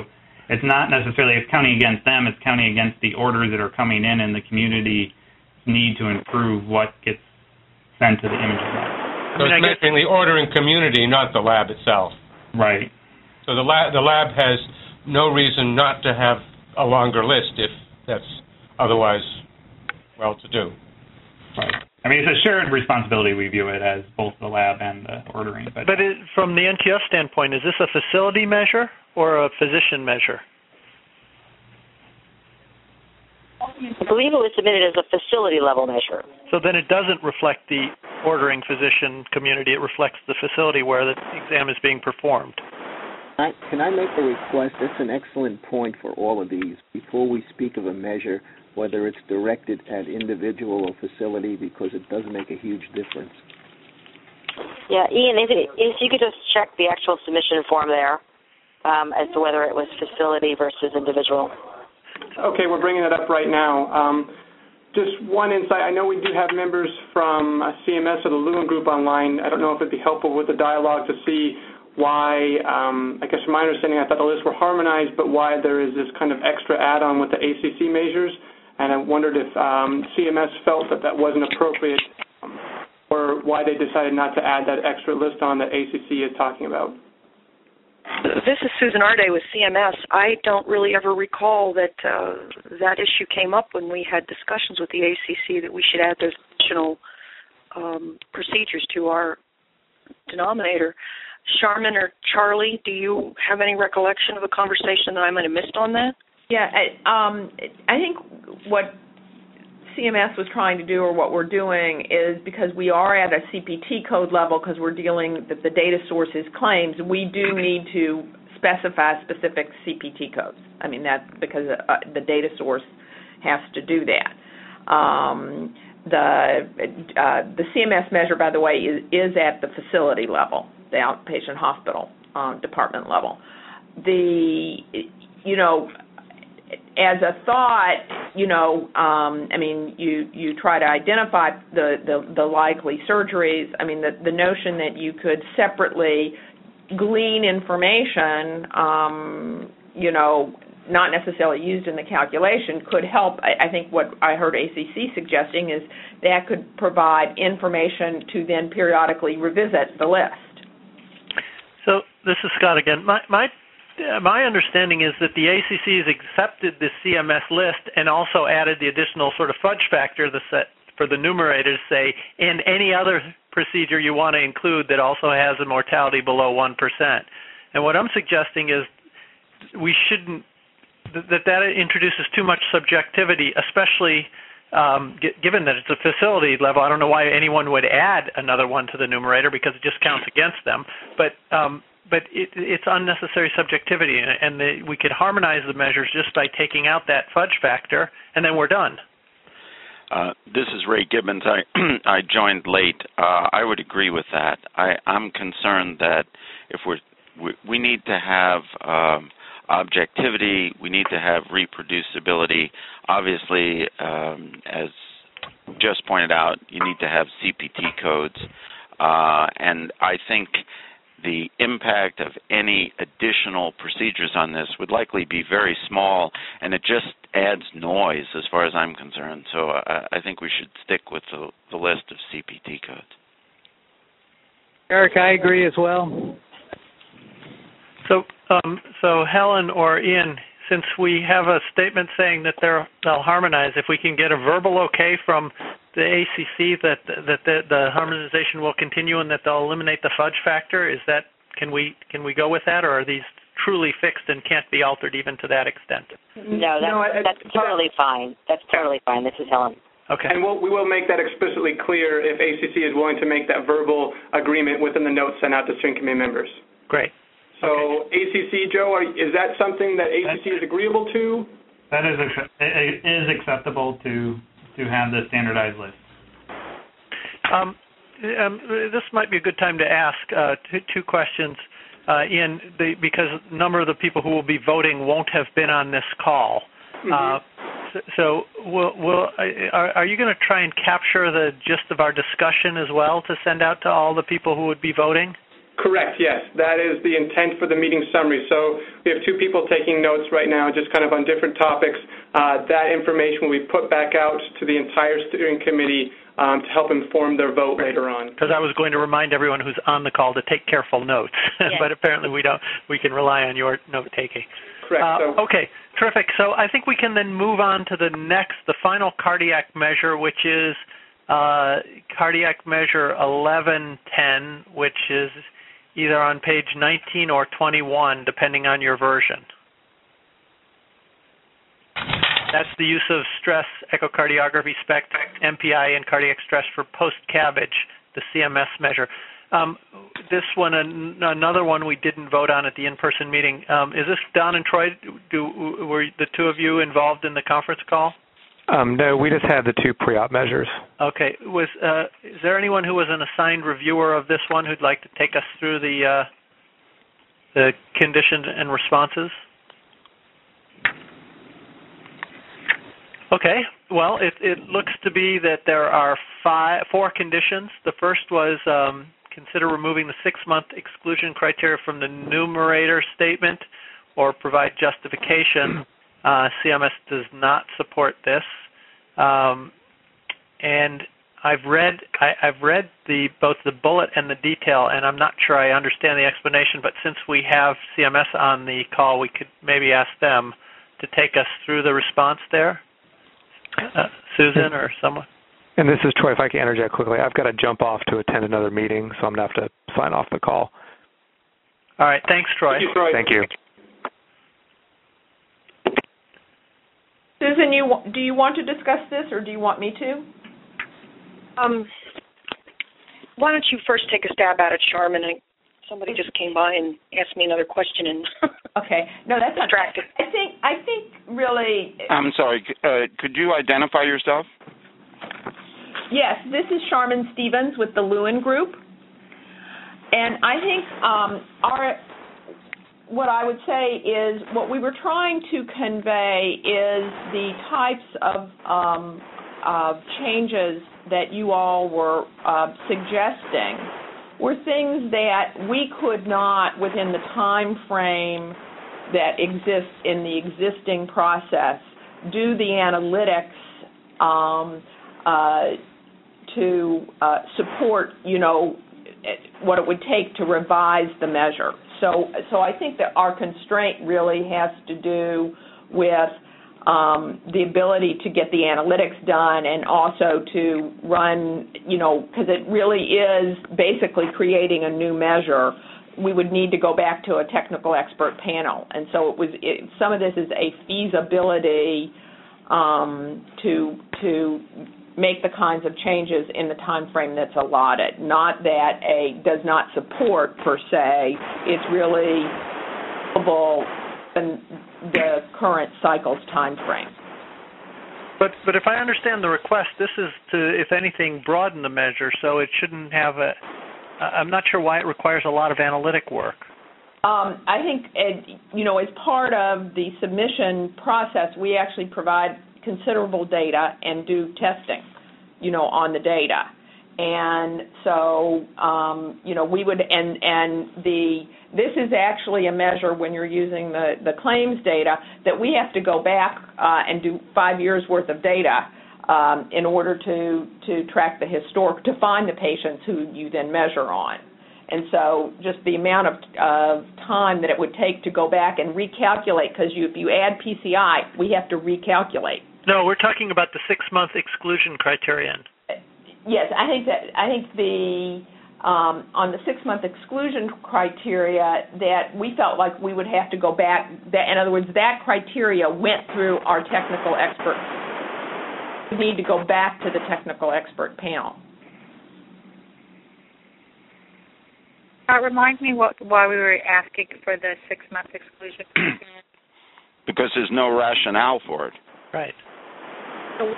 it's not necessarily it's counting against them, it's counting against the orders that are coming in and the community need to improve what gets sent to the imaging lab. So it's making the ordering community, not the lab itself. Right. So the lab has no reason not to have a longer list if that's otherwise well-to-do. Right. I mean, it's a shared responsibility. We view it as both the lab and the ordering. But from the NTF standpoint, is this a facility measure or a physician measure? I believe it was submitted as a facility-level measure. So then it doesn't reflect the ordering physician community. It reflects the facility where the exam is being performed. Can I make a request? That's an excellent point for all of these. Before we speak of a measure, whether it's directed at individual or facility, because it does make a huge difference. Yeah, Ian, if you could just check the actual submission form there as to whether it was facility versus individual. Okay, we're bringing it up right now. Just one insight. I know we do have members from CMS or the Lewin Group online. I don't know if it would be helpful with the dialogue to see why, I guess from my understanding, I thought the lists were harmonized, but why there is this kind of extra add-on with the ACC measures. And I wondered if CMS felt that that wasn't appropriate or why they decided not to add that extra list on that ACC is talking about. This is Susan Arday with CMS. I don't really ever recall that that issue came up when we had discussions with the ACC that we should add those additional procedures to our denominator. Charmin or Charlie, do you have any recollection of a conversation that I might have missed on that? Yeah, I think what CMS was trying to do, or what we're doing, is because we are at a CPT code level, because we're dealing with the data sources claims, we do need to specify specific CPT codes. I mean, that's because the data source has to do that. The CMS measure, by the way, is at the facility level, the outpatient hospital department level. As a thought, I mean, you try to identify the likely surgeries. I mean, the notion that you could separately glean information, not necessarily used in the calculation, could help. I think what I heard ACC suggesting is that could provide information to then periodically revisit the list. So this is Scott again. My understanding is that the ACC has accepted the CMS list and also added the additional sort of fudge factor for the numerator to say, and any other procedure you want to include that also has a mortality below 1%. And what I'm suggesting is we shouldn't, that introduces too much subjectivity, especially given that it's a facility level. I don't know why anyone would add another one to the numerator because it just counts against them. But it's unnecessary subjectivity, and we could harmonize the measures just by taking out that fudge factor, and then we're done. This is Ray Gibbons. I joined late. I would agree with that. I'm concerned that if we need to have objectivity, we need to have reproducibility. Obviously, as just pointed out, you need to have CPT codes, and I think the impact of any additional procedures on this would likely be very small, and it just adds noise as far as I'm concerned. So I think we should stick with the list of CPT codes. Eric, I agree as well. So Helen or Ian, since we have a statement saying that they'll harmonize, if we can get a verbal okay from the ACC that the harmonization will continue and that they'll eliminate the fudge factor, can we go with that, or are these truly fixed and can't be altered even to that extent? No, that's totally fine. That's totally fine. This is Helen. Okay. And we will make that explicitly clear if ACC is willing to make that verbal agreement within the notes sent out to steering committee members. Great. So okay. ACC, Joe, is that something that ACC is agreeable to? That is acceptable to have the standardized list. This might be a good time to ask two questions, Ian, because a number of the people who will be voting won't have been on this call. Mm-hmm. So are you going to try and capture the gist of our discussion as well to send out to all the people who would be voting? Correct, yes. That is the intent for the meeting summary. So we have two people taking notes right now, just kind of on different topics. That information will be put back out to the entire steering committee to help inform their vote later on. Because I was going to remind everyone who's on the call to take careful notes, but apparently we don't. We can rely on your note-taking. Correct. Okay, terrific. So I think we can then move on to the final cardiac measure, which is cardiac measure 1110, which is either on page 19 or 21, depending on your version. That's the use of stress echocardiography, SPECT, MPI, and cardiac stress for post-CABG, the CMS measure. This one, another one we didn't vote on at the in-person meeting. Is this Don and Troy? Were the two of you involved in the conference call? No, we just had the two pre-op measures. Okay. Is there anyone who was an assigned reviewer of this one who'd like to take us through the conditions and responses? Okay. Well, it looks to be that there are four conditions. The first was consider removing the 6-month exclusion criteria from the numerator statement or provide justification. CMS does not support this, and I've read both the bullet and the detail, and I'm not sure I understand the explanation. But since we have CMS on the call, we could maybe ask them to take us through the response there. Susan or someone. And this is Troy. If I can interject quickly, I've got to jump off to attend another meeting, so I'm going to have to sign off the call. All right. Thanks, Troy. Thank you, Troy. Thank you. Susan, do you want to discuss this, or do you want me to? Why don't you first take a stab at it, Charmin? Somebody just came by and asked me another question, and okay, no, that's distracted. I think really. I'm sorry. Could you identify yourself? Yes, this is Charmin Stevens with the Lewin Group, and I think what I would say is what we were trying to convey is the types of changes that you all were suggesting were things that we could not, within the time frame that exists in the existing process, do the analytics to support, what it would take to revise the measure. So I think that our constraint really has to do with the ability to get the analytics done and also to run, because it really is basically creating a new measure. We would need to go back to a technical expert panel. And so some of this is a feasibility to make the kinds of changes in the time frame that's allotted. Not that does not support, per se. It's really in the current cycle's time frame. But if I understand the request, this is to, if anything, broaden the measure, so it shouldn't have I'm not sure why it requires a lot of analytic work. I think, as part of the submission process, we actually provide considerable data and do testing, on the data. And so, we would, this is actually a measure when you're using the claims data that we have to go back and do 5 years worth of data in order to track the historic, to find the patients who you then measure on. And so just the amount of time that it would take to go back and recalculate, because if you add PCI, we have to recalculate. No, we're talking about the 6-month exclusion criterion. Yes, I think the on the 6-month exclusion criteria that we felt like we would have to go back. In other words, that criteria went through our technical expert. We need to go back to the technical expert panel. Remind me why we were asking for the 6-month exclusion. Because there's no rationale for it. Right. So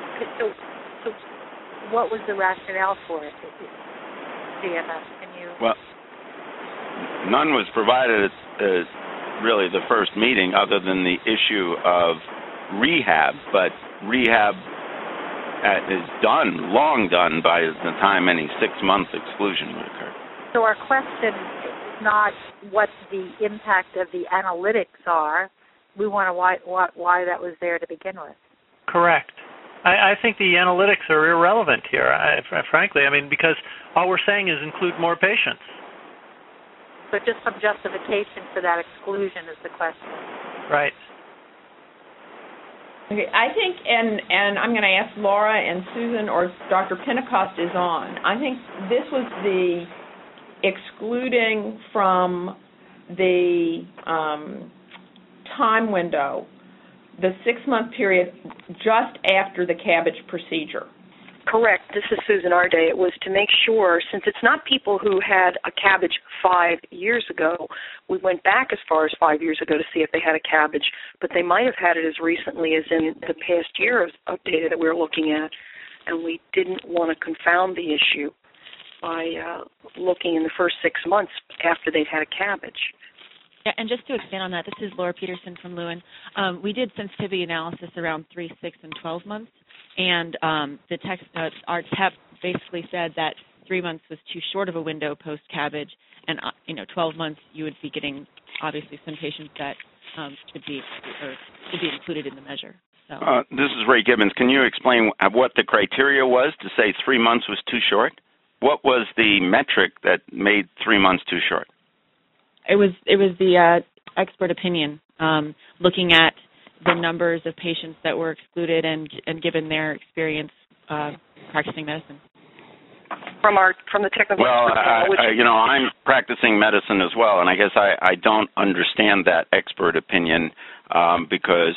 what was the rationale for it? CMS, can you? Well, none was provided as really the first meeting, other than the issue of rehab. But rehab is long done by the time any 6-month exclusion would occur. So our question not what the impact of the analytics are. We want to why that was there to begin with. Correct. I think the analytics are irrelevant here, frankly. I mean, because all we're saying is include more patients. So just some justification for that exclusion is the question. Right. Okay, I think, and I'm going to ask Laura and Susan or Dr. Pentecost is on. I think this was the excluding from the time window, the 6-month period just after the CABG procedure. Correct. This is Susan Arday. It was to make sure, since it's not people who had a CABG 5 years ago, we went back as far as 5 years ago to see if they had a CABG, but they might have had it as recently as in the past year of data that we were looking at, and we didn't want to confound the issue by looking in the first 6 months after they'd had a CABG. Yeah, and just to expand on that, this is Laura Peterson from Lewin. We did sensitivity analysis around 3, 6, and 12 months, and our TEP basically said that 3 months was too short of a window post-CABG, and 12 months you would be getting obviously some patients that should be included in the measure. So. This is Ray Gibbons. Can you explain what the criteria was to say 3 months was too short? What was the metric that made 3 months too short? It was the expert opinion, looking at the numbers of patients that were excluded and given their experience practicing medicine. From the technical. Well, I'm practicing medicine as well, and I guess I don't understand that expert opinion because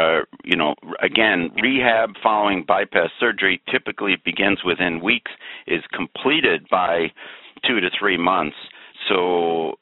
again, rehab following bypass surgery typically begins within weeks, is completed by 2 to 3 months. So,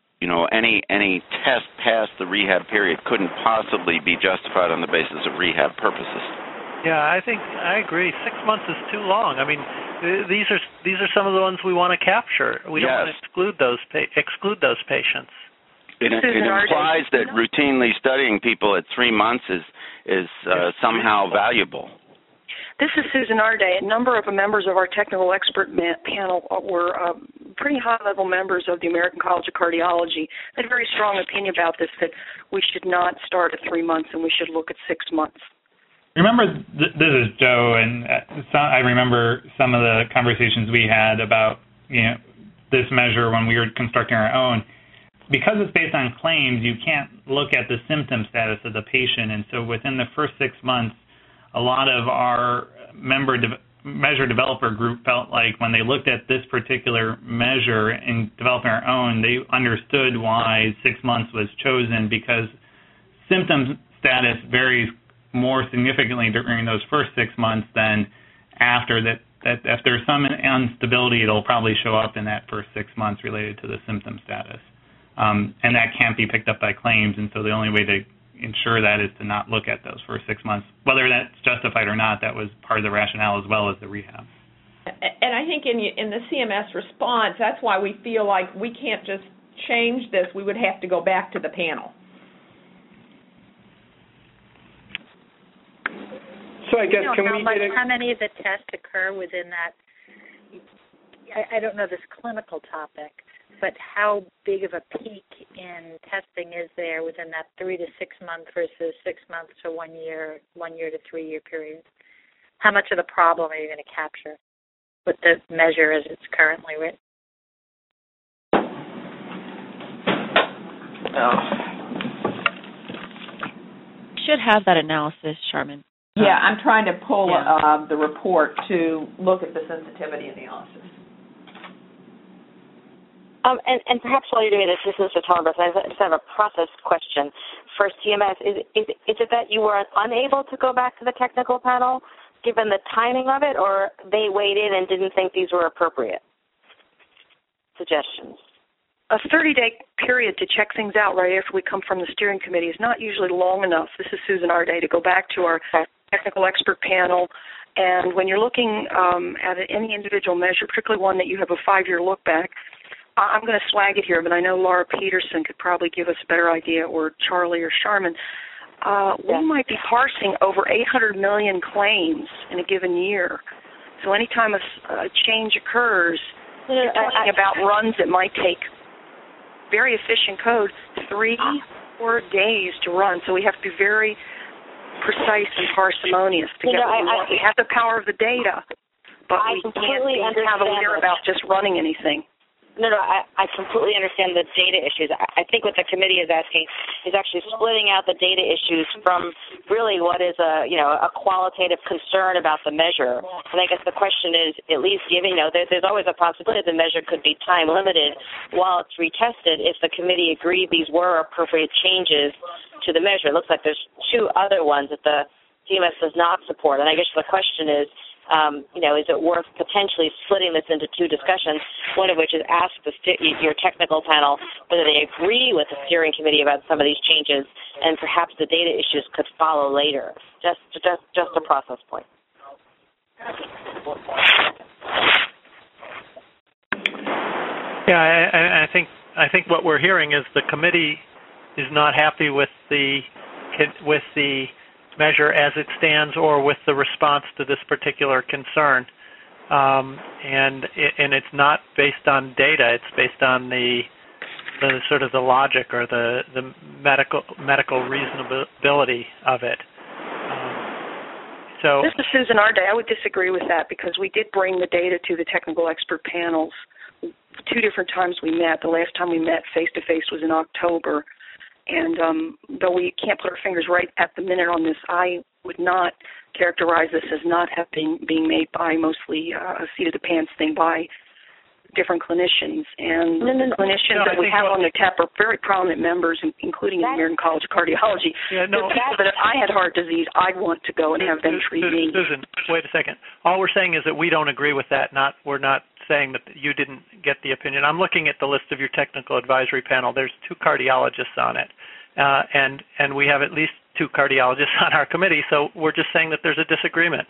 any test past the rehab period couldn't possibly be justified on the basis of rehab purposes. Yeah, I agree. 6 months is too long. I mean, these are some of the ones we want to capture. We don't want to exclude those patients. It implies that routinely studying people at 3 months is somehow valuable. This is Susan Arday. A number of members of our technical expert panel were pretty high-level members of the American College of Cardiology. They had a very strong opinion about this, that we should not start at 3 months and we should look at 6 months. Remember, this is Joe, and I remember some of the conversations we had about this measure when we were constructing our own. Because it's based on claims, you can't look at the symptom status of the patient, and so within the first 6 months, a lot of our measure developer group felt like when they looked at this particular measure in developing our own, they understood why 6 months was chosen, because symptom status varies more significantly during those first 6 months than after that. That if there's some instability, it'll probably show up in that first 6 months related to the symptom status. And that can't be picked up by claims, and so the only way to ensure that is to not look at those first 6 months. Whether that's justified or not, that was part of the rationale as well as the rehab. And I think in the CMS response, that's why we feel like we can't just change this. We would have to go back to the panel. So I guess how many of the tests occur within that? I don't know this clinical topic, but how big of a peak in testing is there within that 3 to 6 month versus 6 months to 1 year to 3 year period? How much of the problem are you going to capture with the measure as it's currently written? Should have that analysis, Charmin. Yeah, I'm trying to pull the report to look at the sensitivity analysis. And perhaps while you're doing this, this is Mr. Thomas, I just have a process question. For CMS, is it that you were unable to go back to the technical panel given the timing of it, or they waited and didn't think these were appropriate suggestions? A 30-day period to check things out right after we come from the steering committee is not usually long enough. This is Susan Arday, to go back to our technical expert panel. And when you're looking at any individual measure, particularly one that you have a 5-year look back, I'm going to swag it here, but I know Laura Peterson could probably give us a better idea, or Charlie or Charmin. We might be parsing over 800 million claims in a given year. So anytime a change occurs, you're talking about runs that might take very efficient code, 3-4 days to run. So we have to be very precise and parsimonious to get what we want. We have the power of the data, but we can't be cavalier about just running anything. No, I completely understand the data issues. I think what the committee is asking is actually splitting out the data issues from really what is a qualitative concern about the measure. And I guess the question is, at least giving, there's always a possibility the measure could be time limited while it's retested if the committee agreed these were appropriate changes to the measure. It looks like there's 2 other ones that the CMS does not support. And I guess the question is, is it worth potentially splitting this into 2 discussions, one of which is ask your technical panel whether they agree with the steering committee about some of these changes, and perhaps the data issues could follow later. Just a process point. Yeah, I think what we're hearing is the committee is not happy with the measure as it stands or with the response to this particular concern. And it's not based on data. It's based on the sort of the logic or the medical reasonability of it. So this is Susan Arday. I would disagree with that because we did bring the data to the technical expert panels 2 different times we met. The last time we met face-to-face was in October. And though we can't put our fingers right at the minute on this, I would not characterize this as not being made by mostly a seat-of-the-pants thing by different clinicians. And the clinicians that we have on the TEP are very prominent members, including the American College of Cardiology. Yeah, no, people that if I had heart disease, I'd want to go and have them treat me. Susan, wait a second. All we're saying is that we don't agree with that. We're not saying that you didn't get the opinion. I'm looking at the list of your technical advisory panel. There's 2 cardiologists on it, and we have at least 2 cardiologists on our committee. So we're just saying that there's a disagreement.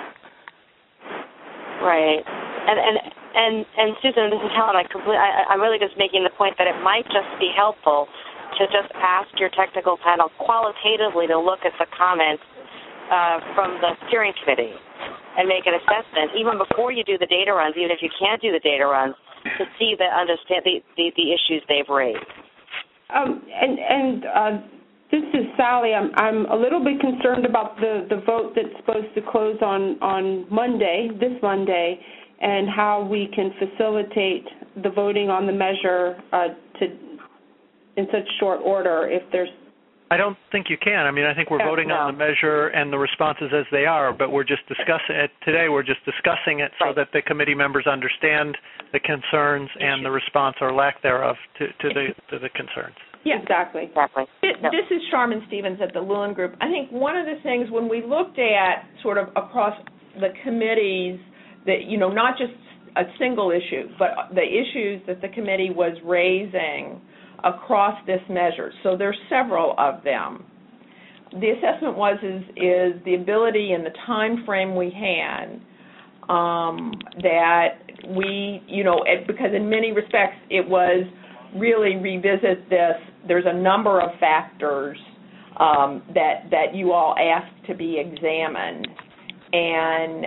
Right. And Susan, this is Helen. I'm really just making the point that it might just be helpful to just ask your technical panel qualitatively to look at the comments from the steering committee and make an assessment, even before you do the data runs, even if you can't do the data runs, to see understand the issues they've raised. This is Sally. I'm a little bit concerned about the vote that's supposed to close on Monday, this Monday, and how we can facilitate the voting on the measure in such short order if there's. I don't think you can. I mean, I think we're voting on the measure and the responses as they are, but we're just discussing it today. We're just discussing it so that the committee members understand the concerns and the response or lack thereof to the concerns. Yeah, exactly. This is Charmin Stevens at the Lewin Group. I think one of the things when we looked at sort of across the committees that, not just a single issue, but the issues that the committee was raising across this measure. So there's several of them. The assessment is the ability and the time frame we had that we, because in many respects it was really revisit this. There's a number of factors that you all asked to be examined, and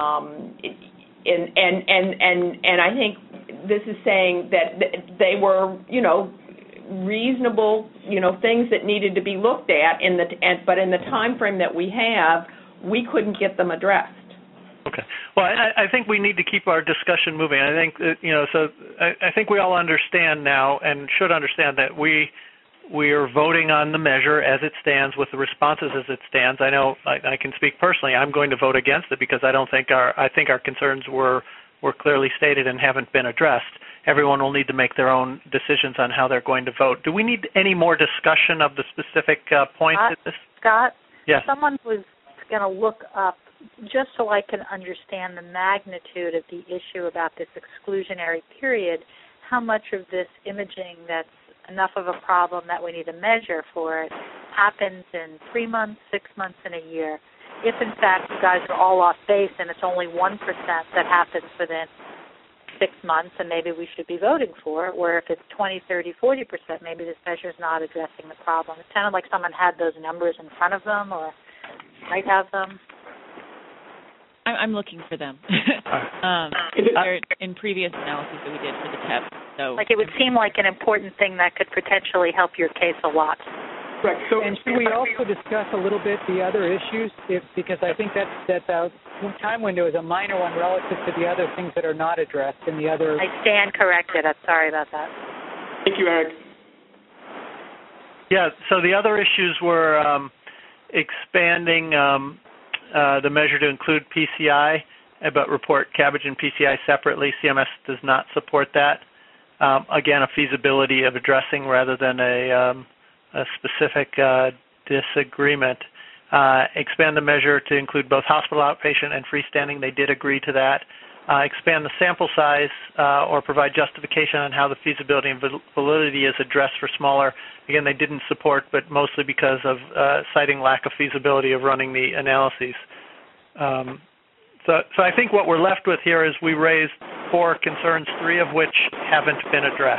I think this is saying that they were, reasonable, things that needed to be looked at but in the time frame that we have, we couldn't get them addressed. Okay. Well, I think we need to keep our discussion moving. I think that, I think we all understand now and should understand that we are voting on the measure as it stands with the responses as it stands. I know I can speak personally. I'm going to vote against it because I think our concerns were clearly stated and haven't been addressed. Everyone will need to make their own decisions on how they're going to vote. Do we need any more discussion of the specific points at this? Scott? Yes. Someone was going to look up, just so I can understand the magnitude of the issue about this exclusionary period, how much of this imaging that's enough of a problem that we need a measure for it happens in 3 months, 6 months, and a year. If, in fact, you guys are all off base and it's only 1% that happens within 6 months, and maybe we should be voting for it, where if it's 20, 30, 40%, maybe this measure is not addressing the problem. It sounded like someone had those numbers in front of them or might have them. I'm looking for them. In previous analyses that we did for the TEP, So, like, it would seem like an important thing that could potentially help your case a lot. Correct. So, and should we also discuss a little bit the other issues? Because I think that time window is a minor one relative to the other things that are not addressed in the other. I stand corrected. I'm sorry about that. Thank you, Eric. Yeah, so the other issues were expanding the measure to include PCI, but report CABG and PCI separately. CMS does not support that. Again, a feasibility of addressing rather than a specific disagreement. Expand the measure to include both hospital outpatient and freestanding. They did agree to that. Expand the sample size or provide justification on how the feasibility and validity is addressed for smaller. Again, they didn't support, but mostly because of citing lack of feasibility of running the analyses. So I think what we're left with here is we raised 4 concerns, 3 of which haven't been addressed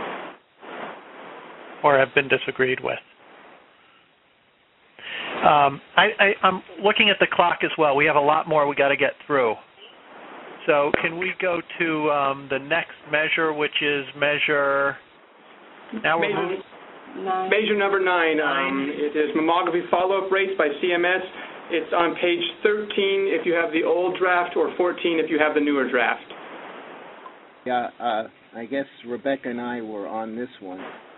or have been disagreed with. I'm looking at the clock as well. We have a lot more we got to get through. So can we go to the next measure, which is measure... Now we're moving. Measure number 9. It is mammography follow-up rates by CMS. It's on page 13 if you have the old draft, or 14 if you have the newer draft. Yeah, I guess Rebecca and I were on this one.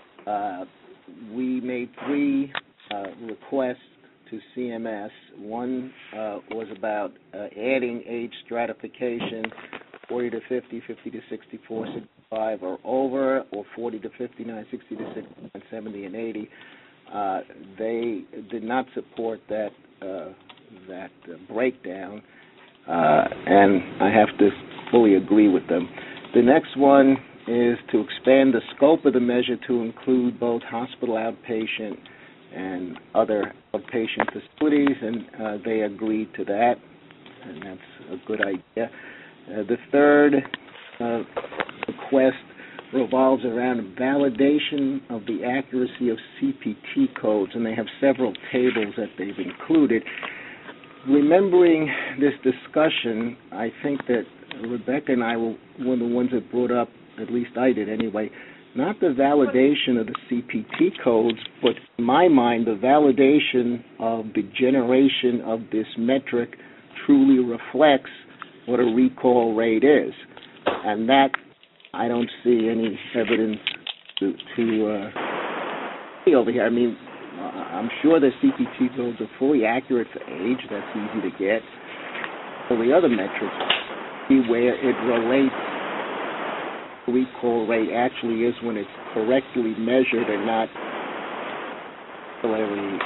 We made 3 requests to CMS. One was about adding age stratification, 40 to 50, 50 to 64, 65 or over, or 40 to 59, 60 to 69, 70 and 80. They did not support that breakdown, and I have to fully agree with them. The next one is to expand the scope of the measure to include both hospital outpatient and other outpatient facilities, and they agreed to that, and that's a good idea. The third request revolves around validation of the accuracy of CPT codes, and they have several tables that they've included. Remembering this discussion, I think that Rebecca and I were one of the ones that brought up, at least I did anyway, not the validation of the CPT codes, but in my mind, the validation of the generation of this metric truly reflects what a recall rate is. And that, I don't see any evidence to see over here. I mean, I'm sure the CPT codes are fully accurate for age. That's easy to get. For the other metrics, see where it relates. Recall rate actually is when it's correctly measured and not clearly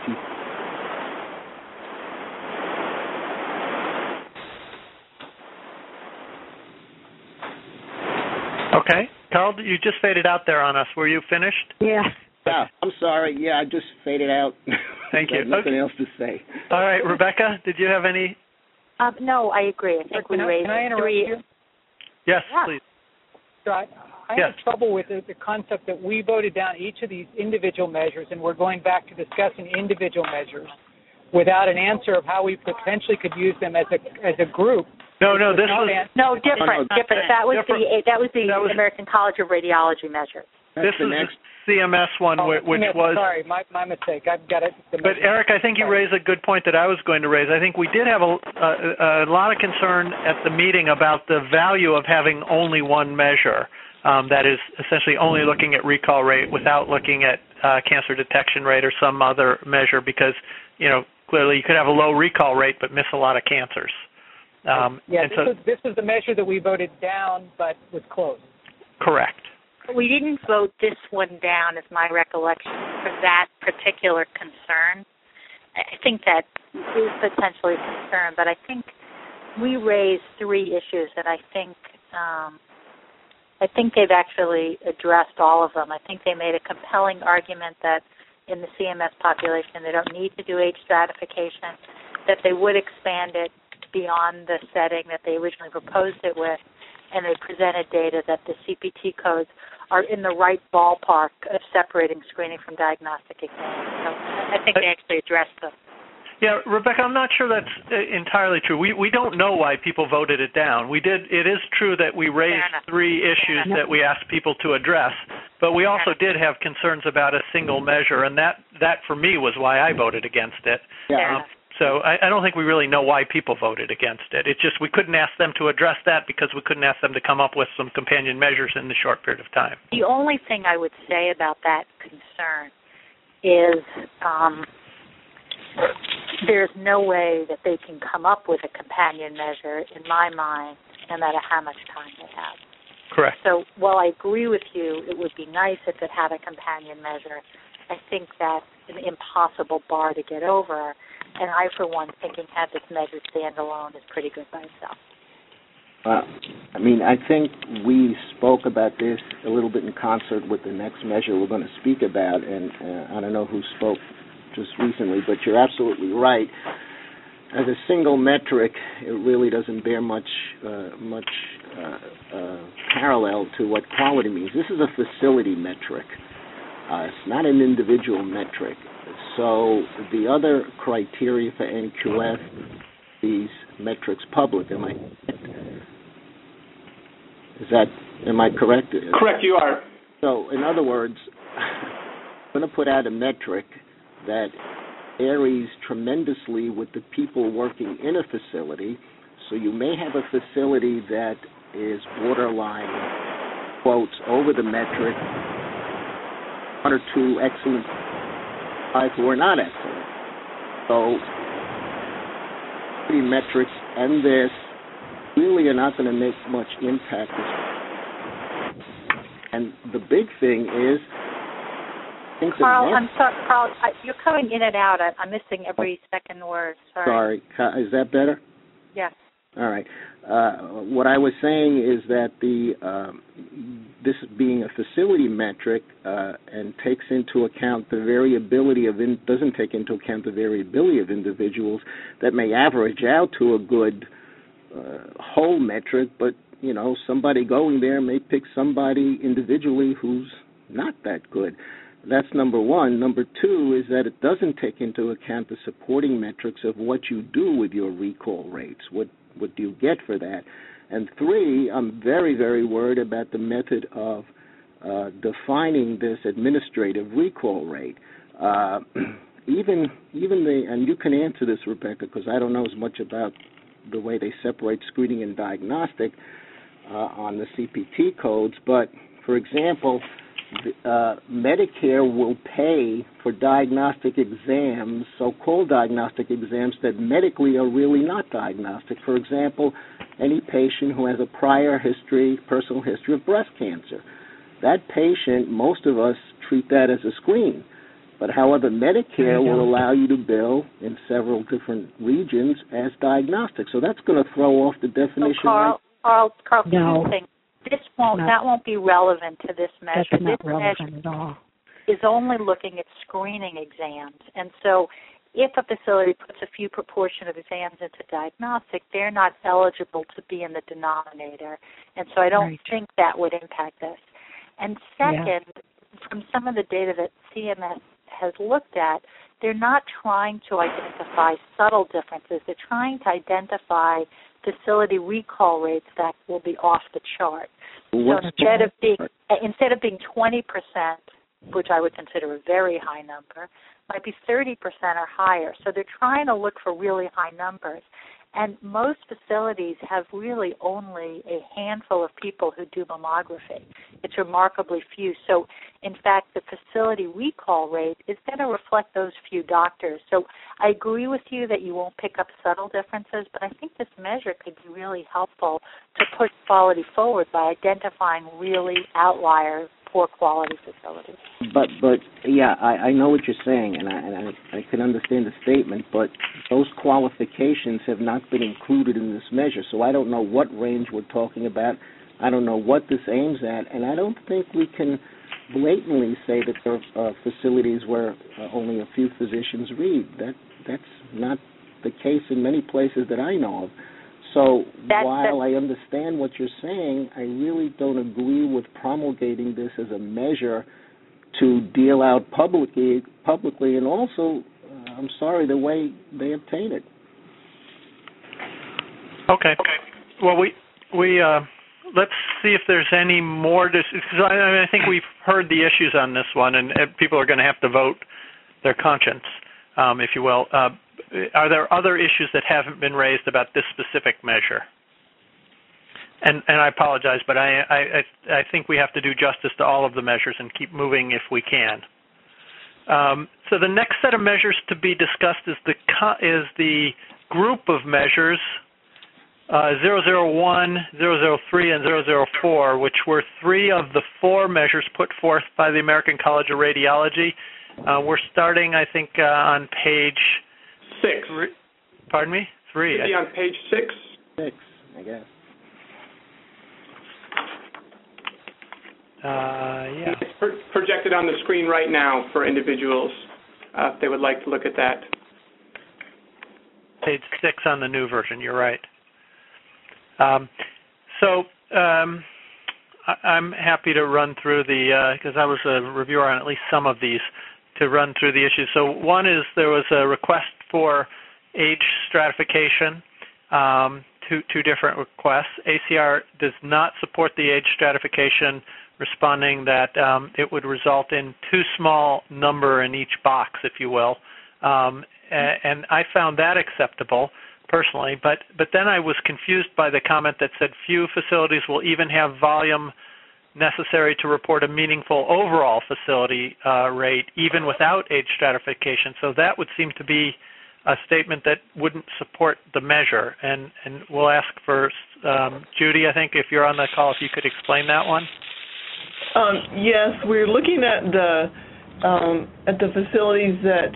Okay. Carl, you just faded out there on us. Were you finished? Yeah, I'm sorry. Yeah, I just faded out. Thank you. Nothing else to say. All right, Rebecca, did you have any? No, I agree. I think we raised Can I interrupt 3. you? Yes, please. So I have trouble with the concept that we voted down each of these individual measures, and we're going back to discussing individual measures without an answer of how we potentially could use them as a group. No, this was different. That was the American College of Radiology measure. This is the CMS one, which was. Sorry, my mistake. I've got it. But Eric, I think you raised a good point that I was going to raise. I think we did have a lot of concern at the meeting about the value of having only one measure. That is essentially only looking at recall rate without looking at cancer detection rate or some other measure, because clearly you could have a low recall rate but miss a lot of cancers. This was the measure that we voted down, but was close. Correct. We didn't vote this one down, is my recollection, for that particular concern. I think that is potentially a concern, but I think we raised 3 issues that I think they've actually addressed all of them. I think they made a compelling argument that in the CMS population they don't need to do age stratification, that they would expand it beyond the setting that they originally proposed it with, and they presented data that the CPT codes are in the right ballpark of separating screening from diagnostic exams. So I think they actually addressed them. Yeah, Rebecca, I'm not sure that's entirely true. We don't know why people voted it down. It is true that we raised 3 issues that we asked people to address, but we also did have concerns about a single measure, and that for me was why I voted against it. Yeah. So I don't think we really know why people voted against it. It's just we couldn't ask them to address that because we couldn't ask them to come up with some companion measures in the short period of time. The only thing I would say about that concern is there's no way that they can come up with a companion measure, in my mind, no matter how much time they have. Correct. So while I agree with you, it would be nice if it had a companion measure, I think that's an impossible bar to get over. And I, for one, thinking have this measure stand alone is pretty good by itself. I think we spoke about this a little bit in concert with the next measure we're going to speak about, and I don't know who spoke just recently, but you're absolutely right. As a single metric, it really doesn't bear much parallel to what quality means. This is a facility metric. It's not an individual metric. So the other criteria for NQF, these metrics public. Am I correct? Correct, you are. So in other words, I'm going to put out a metric that varies tremendously with the people working in a facility. So you may have a facility that is borderline, quotes, over the metric, 1 or 2 excellent, 5 who are not excellent. So the metrics and this really are not going to make much impact. And the big thing is, Carl, I'm sorry, Carl, you're coming in and out. I'm missing every second word. Sorry. Is that better? Yes. All right. What I was saying is that this being a facility metric and takes into account the variability doesn't take into account the variability of individuals that may average out to a good whole metric, but somebody going there may pick somebody individually who's not that good. That's number one. Number two is that it doesn't take into account the supporting metrics of what you do with your recall rates. What do you get for that? And three, I'm very, very worried about the method of defining this administrative recall rate. Even and you can answer this, Rebecca, because I don't know as much about the way they separate screening and diagnostic on the CPT codes, but for example, Medicare will pay for diagnostic exams, so-called diagnostic exams that medically are really not diagnostic. For example, any patient who has a prior personal history of breast cancer. That patient, most of us treat that as a screen. But however, Medicare will allow you to bill in several different regions as diagnostic. So that's going to throw off the definition. So Carl, no. That won't be relevant to this measure. That's not relevant at all. Is only looking at screening exams. And so if a facility puts a few proportion of exams into diagnostic, they're not eligible to be in the denominator. And so I don't think that would impact this. And second, from some of the data that CMS has looked at, they're not trying to identify subtle differences. They're trying to identify facility recall rates that will be off the chart. So instead of being 20%, which I would consider a very high number, might be 30% or higher. So they're trying to look for really high numbers. And most facilities have really only a handful of people who do mammography. It's remarkably few. So, in fact, the facility recall rate is going to reflect those few doctors. So I agree with you that you won't pick up subtle differences, but I think this measure could be really helpful to push quality forward by identifying really outlier, poor quality facilities. But I know what you're saying, and I can understand the statement, but those qualifications have not been included in this measure, so I don't know what range we're talking about. I don't know what this aims at, and I don't think we can blatantly say that there are facilities where only a few physicians read. That's not the case in many places that I know of. So while I understand what you're saying, I really don't agree with promulgating this as a measure to deal out publicly, and also I'm sorry, the way they obtain it. Okay. Well, we let's see if there's any more. I think we've heard the issues on this one, and people are going to have to vote their conscience, if you will. Are there other issues that haven't been raised about this specific measure? And I apologize, but I think we have to do justice to all of the measures and keep moving if we can. So the next set of measures to be discussed is the group of measures 001, 003, and 004, which were 3 of the 4 measures put forth by the American College of Radiology. We're starting, I think, on page 6. Pardon me? 3. Should be on page 6. 6, I guess. Yeah. It's projected on the screen right now for individuals if they would like to look at that. Page 6 on the new version, you're right. I'm happy to run through because I was a reviewer on at least some of these, to run through the issues. So one is there was a request for age stratification, 2 different requests. ACR does not support the age stratification, responding that it would result in too small number in each box, if you will. And I found that acceptable personally, but then I was confused by the comment that said few facilities will even have volume necessary to report a meaningful overall facility rate, even without age stratification. So that would seem to be a statement that wouldn't support the measure. And we'll ask for Judy, I think, if you're on the call, if you could explain that one. Yes, we're looking at the facilities that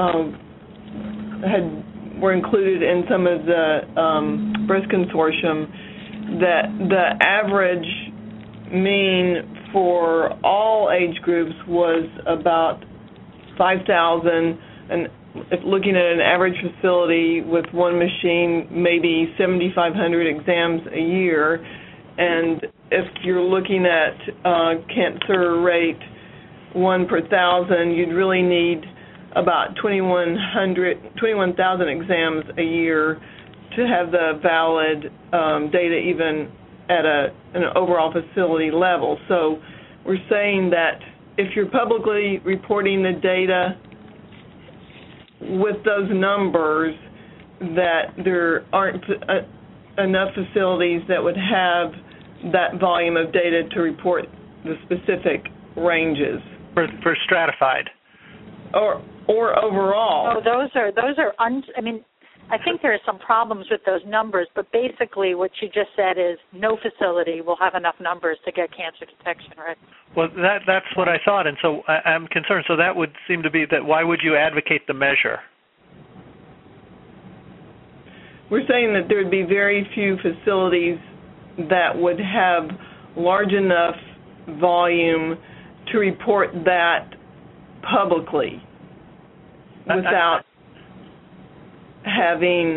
were included in some of the breast consortium, that the average mean for all age groups was about 5,000, and if looking at an average facility with one machine, maybe 7,500 exams a year. And if you're looking at cancer rate 1 per 1,000, you'd really need about 21,000 exams a year to have the valid data even at an overall facility level. So we're saying that if you're publicly reporting the data with those numbers, that there aren't enough facilities that would have that volume of data to report the specific ranges. For stratified. Or overall. Oh, those are I think there are some problems with those numbers, but basically what you just said is no facility will have enough numbers to get cancer detection, right? Well, that's what I thought, and so I'm concerned. So that would seem to be that. Why would you advocate the measure? We're saying that there would be very few facilities that would have large enough volume to report that publicly without having...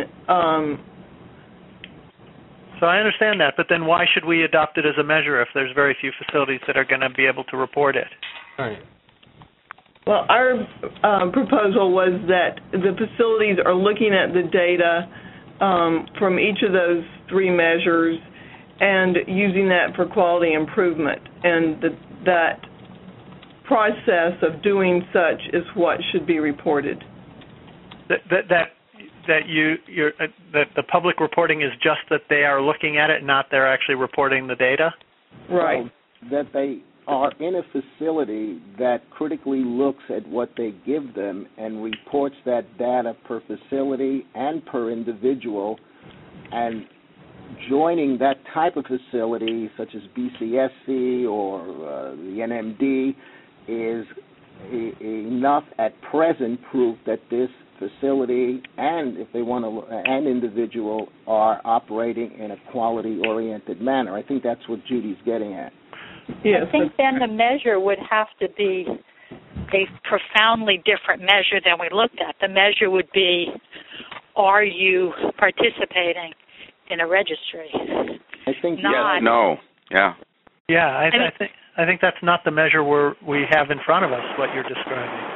So I understand that, but then why should we adopt it as a measure if there's very few facilities that are going to be able to report it? Right. Well, our proposal was that the facilities are looking at the data from each of those 3 measures and using that for quality improvement, and that process of doing such is what should be reported. That the public reporting is just that they are looking at it, not they're actually reporting the data? Right. So that they are in a facility that critically looks at what they give them and reports that data per facility and per individual, and joining that type of facility, such as BCSC or the NMD, is enough at present proof that this facility and, if they want to, an individual are operating in a quality-oriented manner. I think that's what Judy's getting at. Yes. I think then the measure would have to be a profoundly different measure than we looked at. The measure would be, are you participating in a registry? I think yes, no, yeah. Yeah, I think that's not the measure we have in front of us, what you're describing.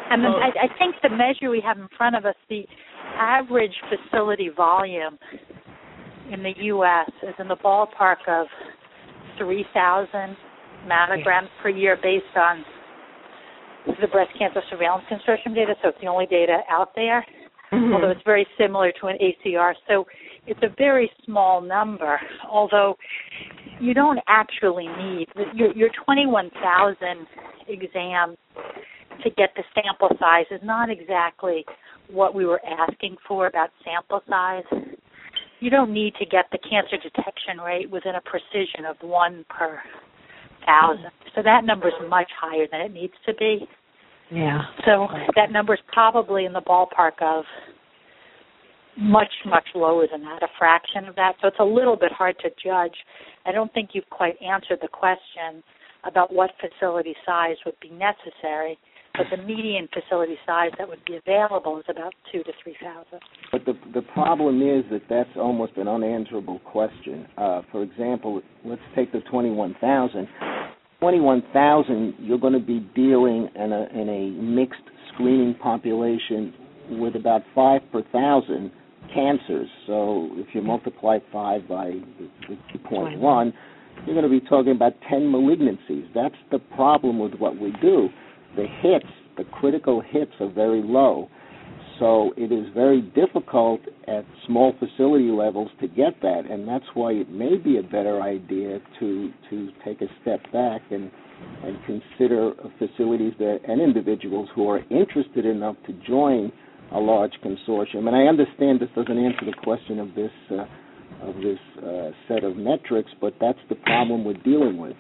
And I think the measure we have in front of us, the average facility volume in the U.S. is in the ballpark of 3,000 mammograms per year based on the Breast Cancer Surveillance Consortium data, so it's the only data out there, although it's very similar to an ACR. So it's a very small number, although you don't actually need your 21,000 exam to get the sample size is not exactly what we were asking for about sample size. You don't need to get the cancer detection rate within a precision of 1 per 1,000. So that number is much higher than it needs to be. Yeah. So that number is probably in the ballpark of much, much lower than that, a fraction of that. So it's a little bit hard to judge. I don't think you've quite answered the question about what facility size would be necessary, but the median facility size that would be available is about 2,000 to 3,000. But the problem is that that's almost an unanswerable question. For example, let's take the 21,000. 21,000, you're going to be dealing in a mixed screening population with about 5 per 1,000 cancers. So if you multiply 5 by the 2.1, you're going to be talking about 10 malignancies. That's the problem with what we do. The hits, the critical hits are very low. So it is very difficult at small facility levels to get that, and that's why it may be a better idea to take a step back and consider facilities and individuals who are interested enough to join a large consortium. And I understand this doesn't answer the question of this set of metrics, but that's the problem we're dealing with.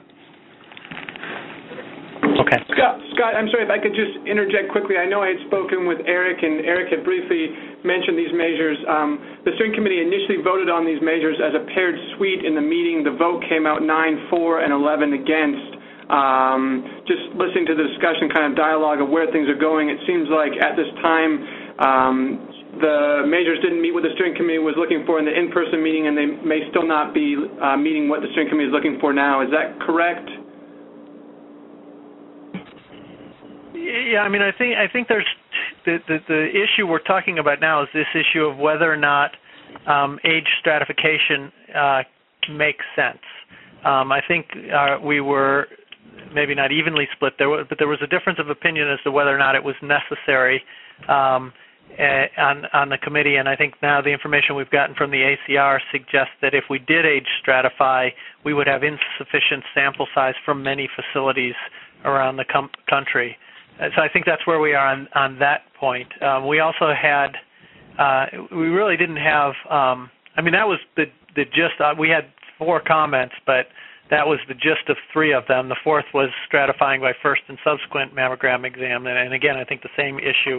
Okay. Scott, I'm sorry if I could just interject quickly. I know I had spoken with Eric, and Eric had briefly mentioned these measures. The steering committee initially voted on these measures as a paired suite in the meeting. The vote came out 9-4 and 11 against. Just listening to the discussion, kind of dialogue of where things are going, it seems like at this time the measures didn't meet what the steering committee was looking for in the in-person meeting, and they may still not be meeting what the steering committee is looking for now. Is that correct? Yeah, I mean, I think there's the issue we're talking about now is this issue of whether or not age stratification makes sense. I think we were maybe not evenly split there, but there was a difference of opinion as to whether or not it was necessary on the committee. And I think now the information we've gotten from the ACR suggests that if we did age stratify, we would have insufficient sample size from many facilities around the country. So I think that's where we are on that point. We also had, we really didn't have, I mean, that was the gist. We had 4 comments, but that was the gist of 3 of them. The 4th was stratifying by first and subsequent mammogram exam. And again, I think the same issue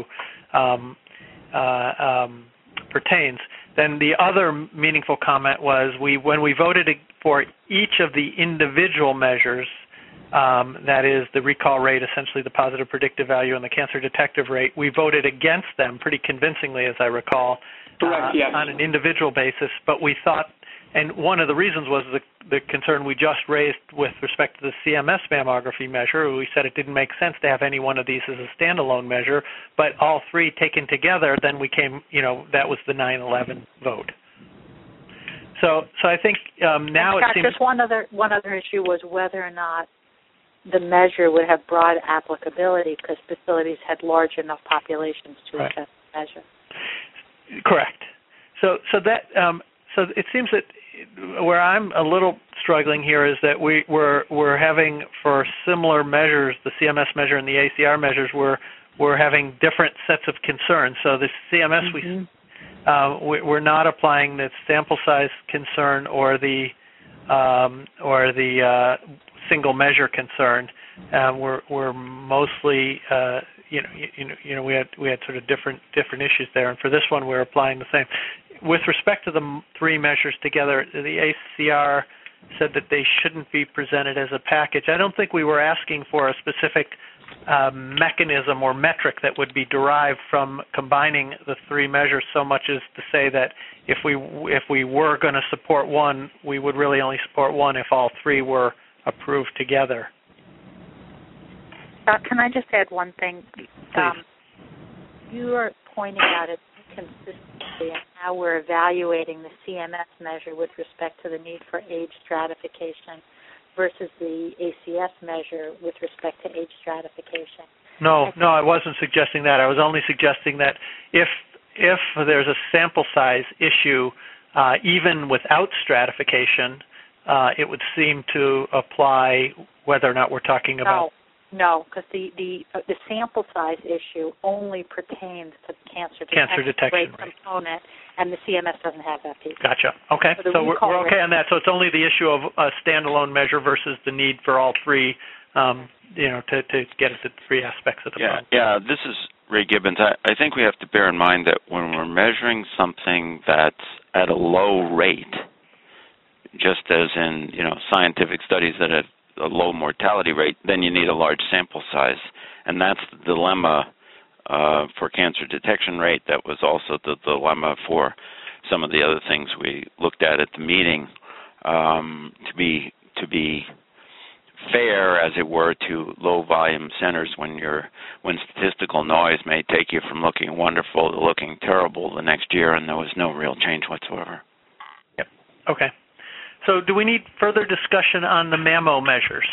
pertains. Then the other meaningful comment was when we voted for each of the individual measures, that is the recall rate, essentially the positive predictive value, and the cancer detective rate, we voted against them pretty convincingly, as I recall, Correct, yes. on an individual basis. But we thought, and one of the reasons was the concern we just raised with respect to the CMS mammography measure. We said it didn't make sense to have any one of these as a standalone measure, but all 3 taken together, then we came, that was the 9/11 vote. So I think now it seems... Just one other issue was whether or not the measure would have broad applicability because facilities had large enough populations to assess the measure. Correct. So it seems that where I'm a little struggling here is that we're having, for similar measures, the CMS measure and the ACR measures, we're having different sets of concerns. So the CMS we're not applying the sample size concern or the single measure concern. We're mostly we had sort of different issues there, and for this one we're applying the same. With respect to the 3 measures together, the ACR said that they shouldn't be presented as a package. I don't think we were asking for a specific mechanism or metric that would be derived from combining the 3 measures so much as to say that if we were going to support one, we would really only support one if all 3 were approved together. Can I just add one thing? you are pointing out an inconsistency in how we're evaluating the CMS measure with respect to the need for age stratification versus the ACS measure with respect to age stratification. No, I wasn't suggesting that. I was only suggesting that if there's a sample size issue, even without stratification, it would seem to apply whether or not we're talking about. No, because the sample size issue only pertains to the cancer detection rate component, and the CMS doesn't have that piece. Gotcha. Okay, so we're okay on that. So it's only the issue of a standalone measure versus the need for all three, to get at the three aspects of the problem. Yeah, this is Ray Gibbons. I think we have to bear in mind that when we're measuring something that's at a low rate, just as in scientific studies that have a low mortality rate, then you need a large sample size. And that's the dilemma for cancer detection rate. That was also the dilemma for some of the other things we looked at the meeting. To be fair, as it were, to low volume centers, when statistical noise may take you from looking wonderful to looking terrible the next year, and there was no real change whatsoever. Yep. Okay. So do we need further discussion on the MAMO measures?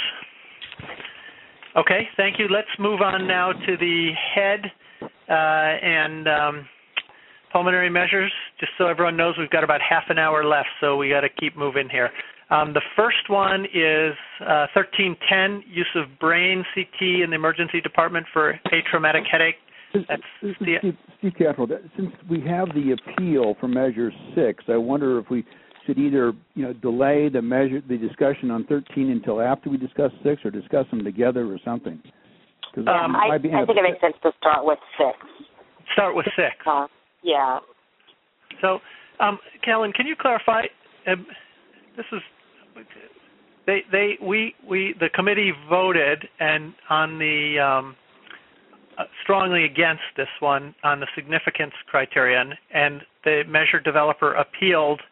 Okay, thank you. Let's move on now to the head and pulmonary measures. Just so everyone knows, we've got about half an hour left, so we got to keep moving here. The first one is 1310, use of brain CT in the emergency department for atraumatic headache. Steve Caswell, since we have the appeal for Measure 6, I wonder if we should either delay the discussion on 13 until after we discuss 6, or discuss them together or something. I think it makes sense to start with 6. Start with 6. Yeah. So, Kellen, can you clarify? This is the committee voted and on the strongly against this one on the significance criterion, and the measure developer appealed.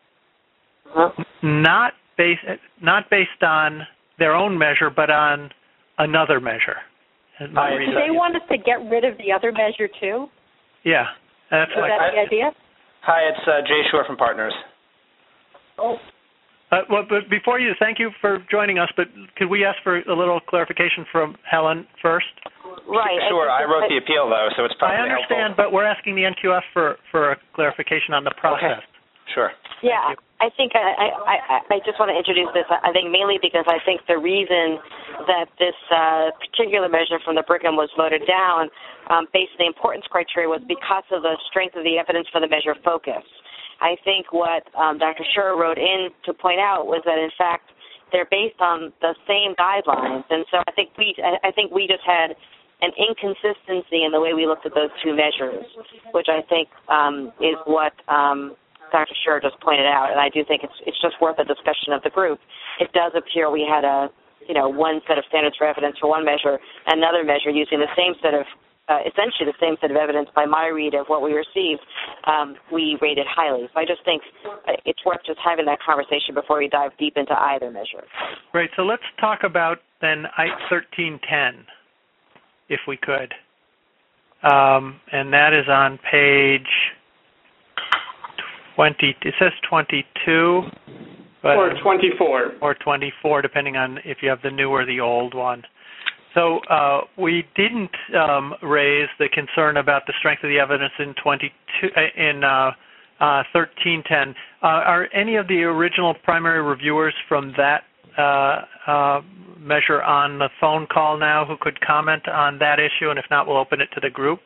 Not based on their own measure, but on another measure. Do they want us to get rid of the other measure too? Yeah, that's the idea. Hi, it's Jay Shore from Partners. Well, but before you, thank you for joining us. But could we ask for a little clarification from Helen first? Right. Sure. I wrote the appeal though, so it's probably helpful. I understand, helpful. but we're asking the NQF for a clarification on the process. Okay. Sure. Yeah, I think I just want to introduce this. I think mainly because I think the reason that this particular measure from the Brigham was voted down based on the importance criteria was because of the strength of the evidence for the measure focus. I think what Dr. Schur wrote in to point out was that, in fact, they're based on the same guidelines. And so I think we just had an inconsistency in the way we looked at those two measures, which I think is what Dr. Schur just pointed out, and I do think it's just worth a discussion of the group. It does appear we had one set of standards for evidence for one measure, another measure using the same set of essentially the same set of evidence. By my read of what we received, we rated highly. So I just think it's worth just having that conversation before we dive deep into either measure. Great. So let's talk about then I-1310, if we could, and that is on page 20, it says 22. Or 24. Or 24, depending on if you have the new or the old one. So we didn't raise the concern about the strength of the evidence in 1310. Are any of the original primary reviewers from that measure on the phone call now who could comment on that issue? And if not, we'll open it to the group.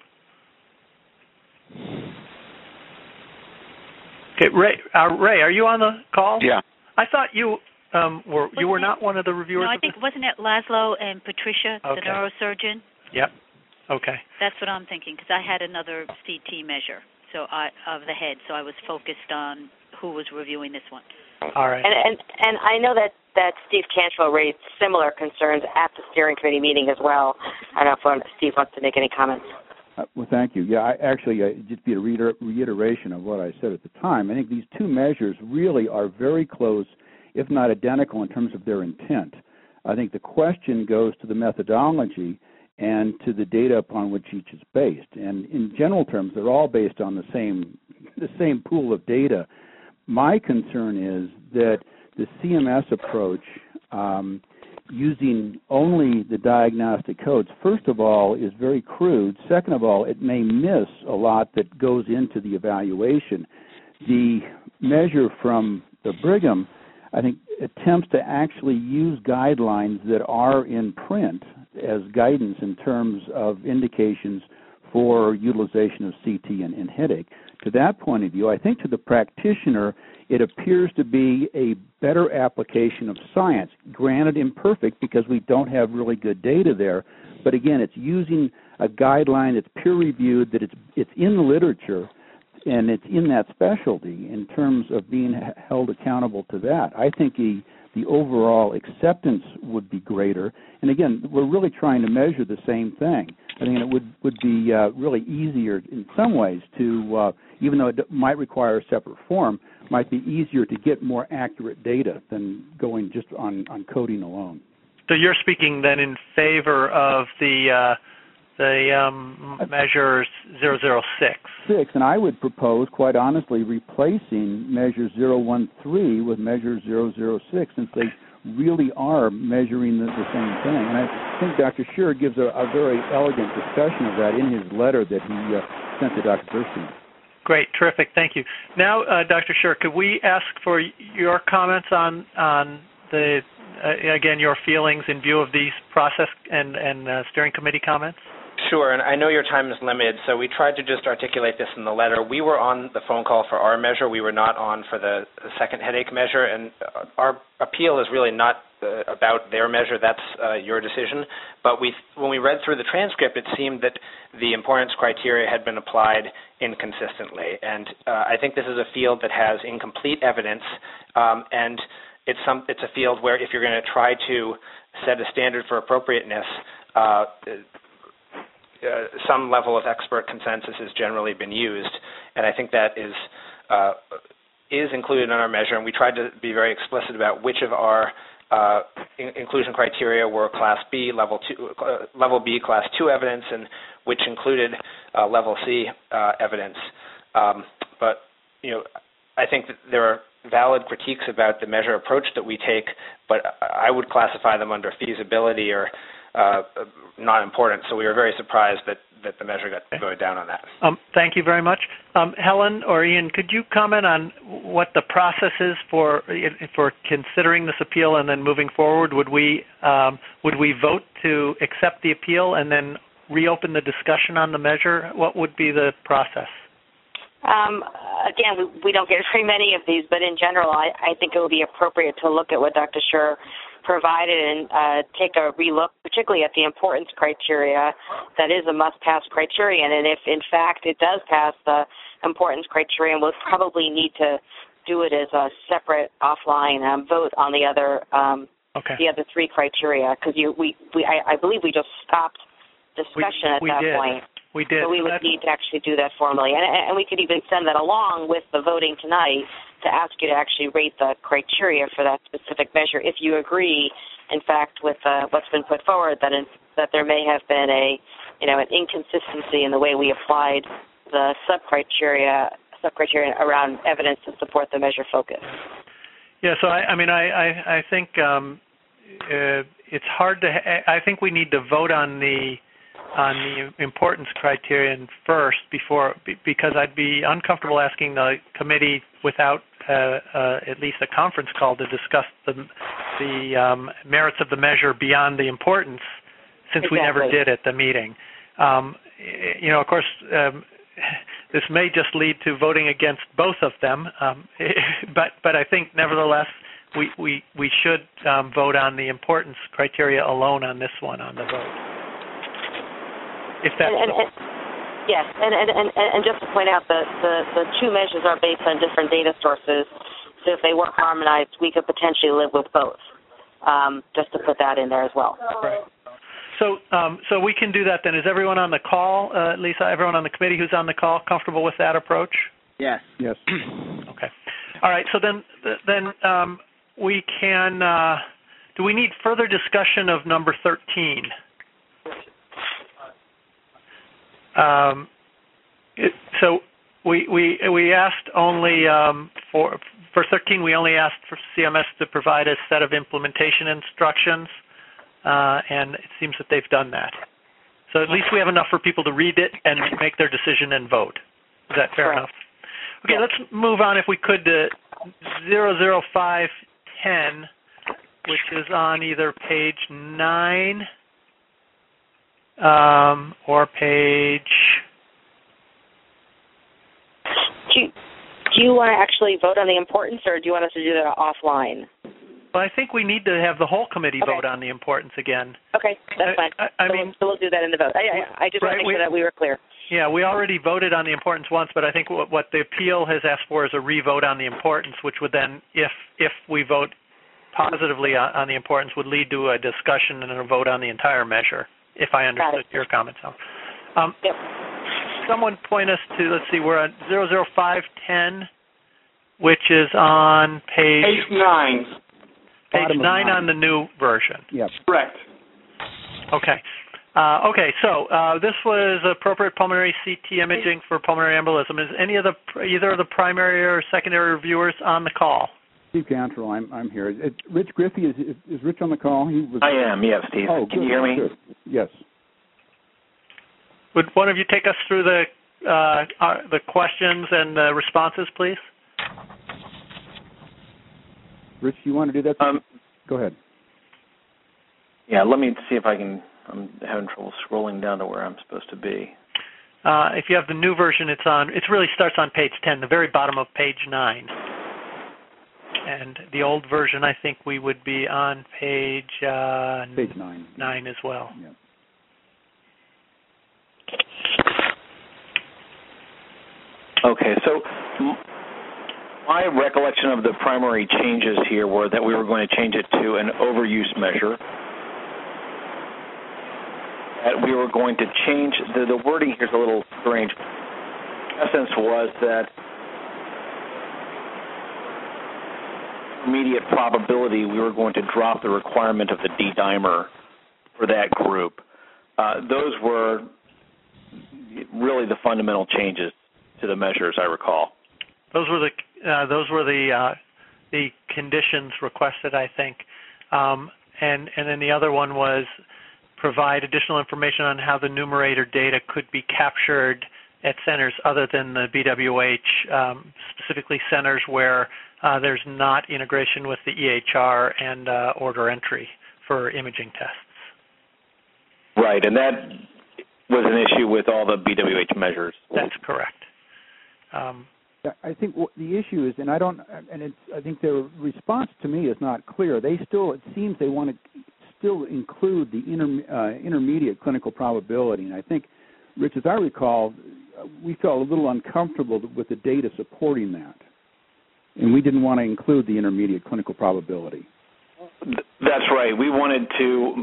Okay, Ray, are you on the call? Yeah. I thought you were not one of the reviewers. No, I think wasn't it Laszlo and Patricia, the neurosurgeon? Yep. Okay. That's what I'm thinking, because I had another CT measure of the head, so I was focused on who was reviewing this one. All right. And I know that Steve Cantrell raised similar concerns at the steering committee meeting as well. I don't know if Steve wants to make any comments. Well, thank you. Yeah, just be a reiteration of what I said at the time. I think these two measures really are very close, if not identical, in terms of their intent. I think the question goes to the methodology and to the data upon which each is based. And in general terms, they're all based on the same pool of data. My concern is that the CMS approach, using only the diagnostic codes, first of all, is very crude. Second of all, it may miss a lot that goes into the evaluation. The measure from the Brigham, I think, attempts to actually use guidelines that are in print as guidance in terms of indications for utilization of CT and headache. To that point of view, I think to the practitioner, it appears to be a better application of science, granted imperfect because we don't have really good data there. But again, it's using a guideline that's peer-reviewed, that it's in the literature, and it's in that specialty in terms of being held accountable to that. I think the overall acceptance would be greater. And again, we're really trying to measure the same thing. I think it would be really easier in some ways to, even though it might require a separate form, might be easier to get more accurate data than going just on coding alone. So you're speaking then in favor of the measure 006. And I would propose, quite honestly, replacing measure 013 with measure 006, since they really are measuring the same thing. And I think Dr. Scherer gives a very elegant discussion of that in his letter that he sent to Dr. Gerstein. Great, terrific, thank you. Now, Dr. Scherer, could we ask for your comments on the again, your feelings in view of these process and steering committee comments? Sure, and I know your time is limited, so we tried to just articulate this in the letter. We were on the phone call for our measure. We were not on for the second headache measure, and our appeal is really not about their measure. That's your decision. But when we read through the transcript, it seemed that the importance criteria had been applied inconsistently. And I think this is a field that has incomplete evidence, and it's a field where if you're going to try to set a standard for appropriateness, some level of expert consensus has generally been used, and I think that is included in our measure. And we tried to be very explicit about which of our inclusion criteria were Class B, Level B, Class 2 evidence, and which included Level C evidence. But I think that there are valid critiques about the measure approach that we take, but I would classify them under feasibility or not important. So we were very surprised that the measure got voted down on that. Thank you very much. Helen or Ian, could you comment on what the process is for considering this appeal and then moving forward? Would we vote to accept the appeal and then reopen the discussion on the measure? What would be the process? Again, we don't get very many of these, but in general, I think it would be appropriate to look at what Dr. Scherer provided and take a relook, particularly at the importance criteria. That is a must-pass criterion, and if in fact it does pass the importance criterion, we'll probably need to do it as a separate offline vote on the other the other three criteria, because I believe we just stopped discussion at that point. We did. So we would need to actually do that formally. And we could even send that along with the voting tonight to ask you to actually rate the criteria for that specific measure if you agree, in fact, with what's been put forward, that there may have been an inconsistency in the way we applied the subcriterion around evidence to support the measure focus. Yeah, so I think it's hard to. I think we need to vote on the importance criterion first because I'd be uncomfortable asking the committee without at least a conference call to discuss the merits of the measure beyond the importance, since we never did at the meeting. Of course, this may just lead to voting against both of them, but I think nevertheless we should vote on the importance criteria alone on this one on the vote. If that's yes, and just to point out, the two measures are based on different data sources, so if they weren't harmonized, we could potentially live with both, just to put that in there as well. Right. So we can do that then. Is everyone on the call, Lisa, everyone on the committee who's on the call, comfortable with that approach? Yes. Yes. Okay. All right, so then we can, do we need further discussion of number 13? So we asked only for 13. We only asked for CMS to provide a set of implementation instructions, and it seems that they've done that. So at least we have enough for people to read it and make their decision and vote. Is that fair enough? Okay, let's move on, if we could, to 00510, which is on either page 9 or page... Do you want to actually vote on the importance, or do you want us to do that offline? Well, I think we need to have the whole committee vote on the importance again. Okay, that's fine. So we'll do that in the vote. I just want to make sure that we were clear. Yeah, we already voted on the importance once, but I think what the appeal has asked for is a re-vote on the importance, which would then, if we vote positively on the importance, would lead to a discussion and a vote on the entire measure, if I understood your comments. Yep. Someone point us to, let's see, we're on 00510, which is on page 9. Page 9 on the new version. Yep. Correct. Okay. So this was appropriate pulmonary CT imaging for pulmonary embolism. Is either of the primary or secondary reviewers on the call? Steve Cantrell, I'm here. Rich Griffey, is Rich on the call? I am, yes, Steve. Oh, Can you hear me? Good. Yes. Would one of you take us through the questions and the responses, please? Rich, you want to do that? Go ahead. Yeah, let me see if I can. I'm having trouble scrolling down to where I'm supposed to be. If you have the new version, it really starts on page 10, the very bottom of page 9. And the old version, I think we would be on page 9 as well. Yep. Okay, so my recollection of the primary changes here were that we were going to change it to an overuse measure. That we were going to change, the wording here is a little strange. Essence was that immediate probability we were going to drop the requirement of the D-dimer for that group. Those were really the fundamental changes to the measures, I recall. Those were the conditions requested, I think, and then the other one was provide additional information on how the numerator data could be captured at centers other than the BWH, specifically centers where there's not integration with the EHR and order entry for imaging tests. Right, and that was an issue with all the BWH measures. That's correct. I think the issue is, I think their response to me is not clear. It seems they want to still include the intermediate clinical probability, and I think, Rich, as I recall, we felt a little uncomfortable with the data supporting that, and we didn't want to include the intermediate clinical probability. That's right. We wanted to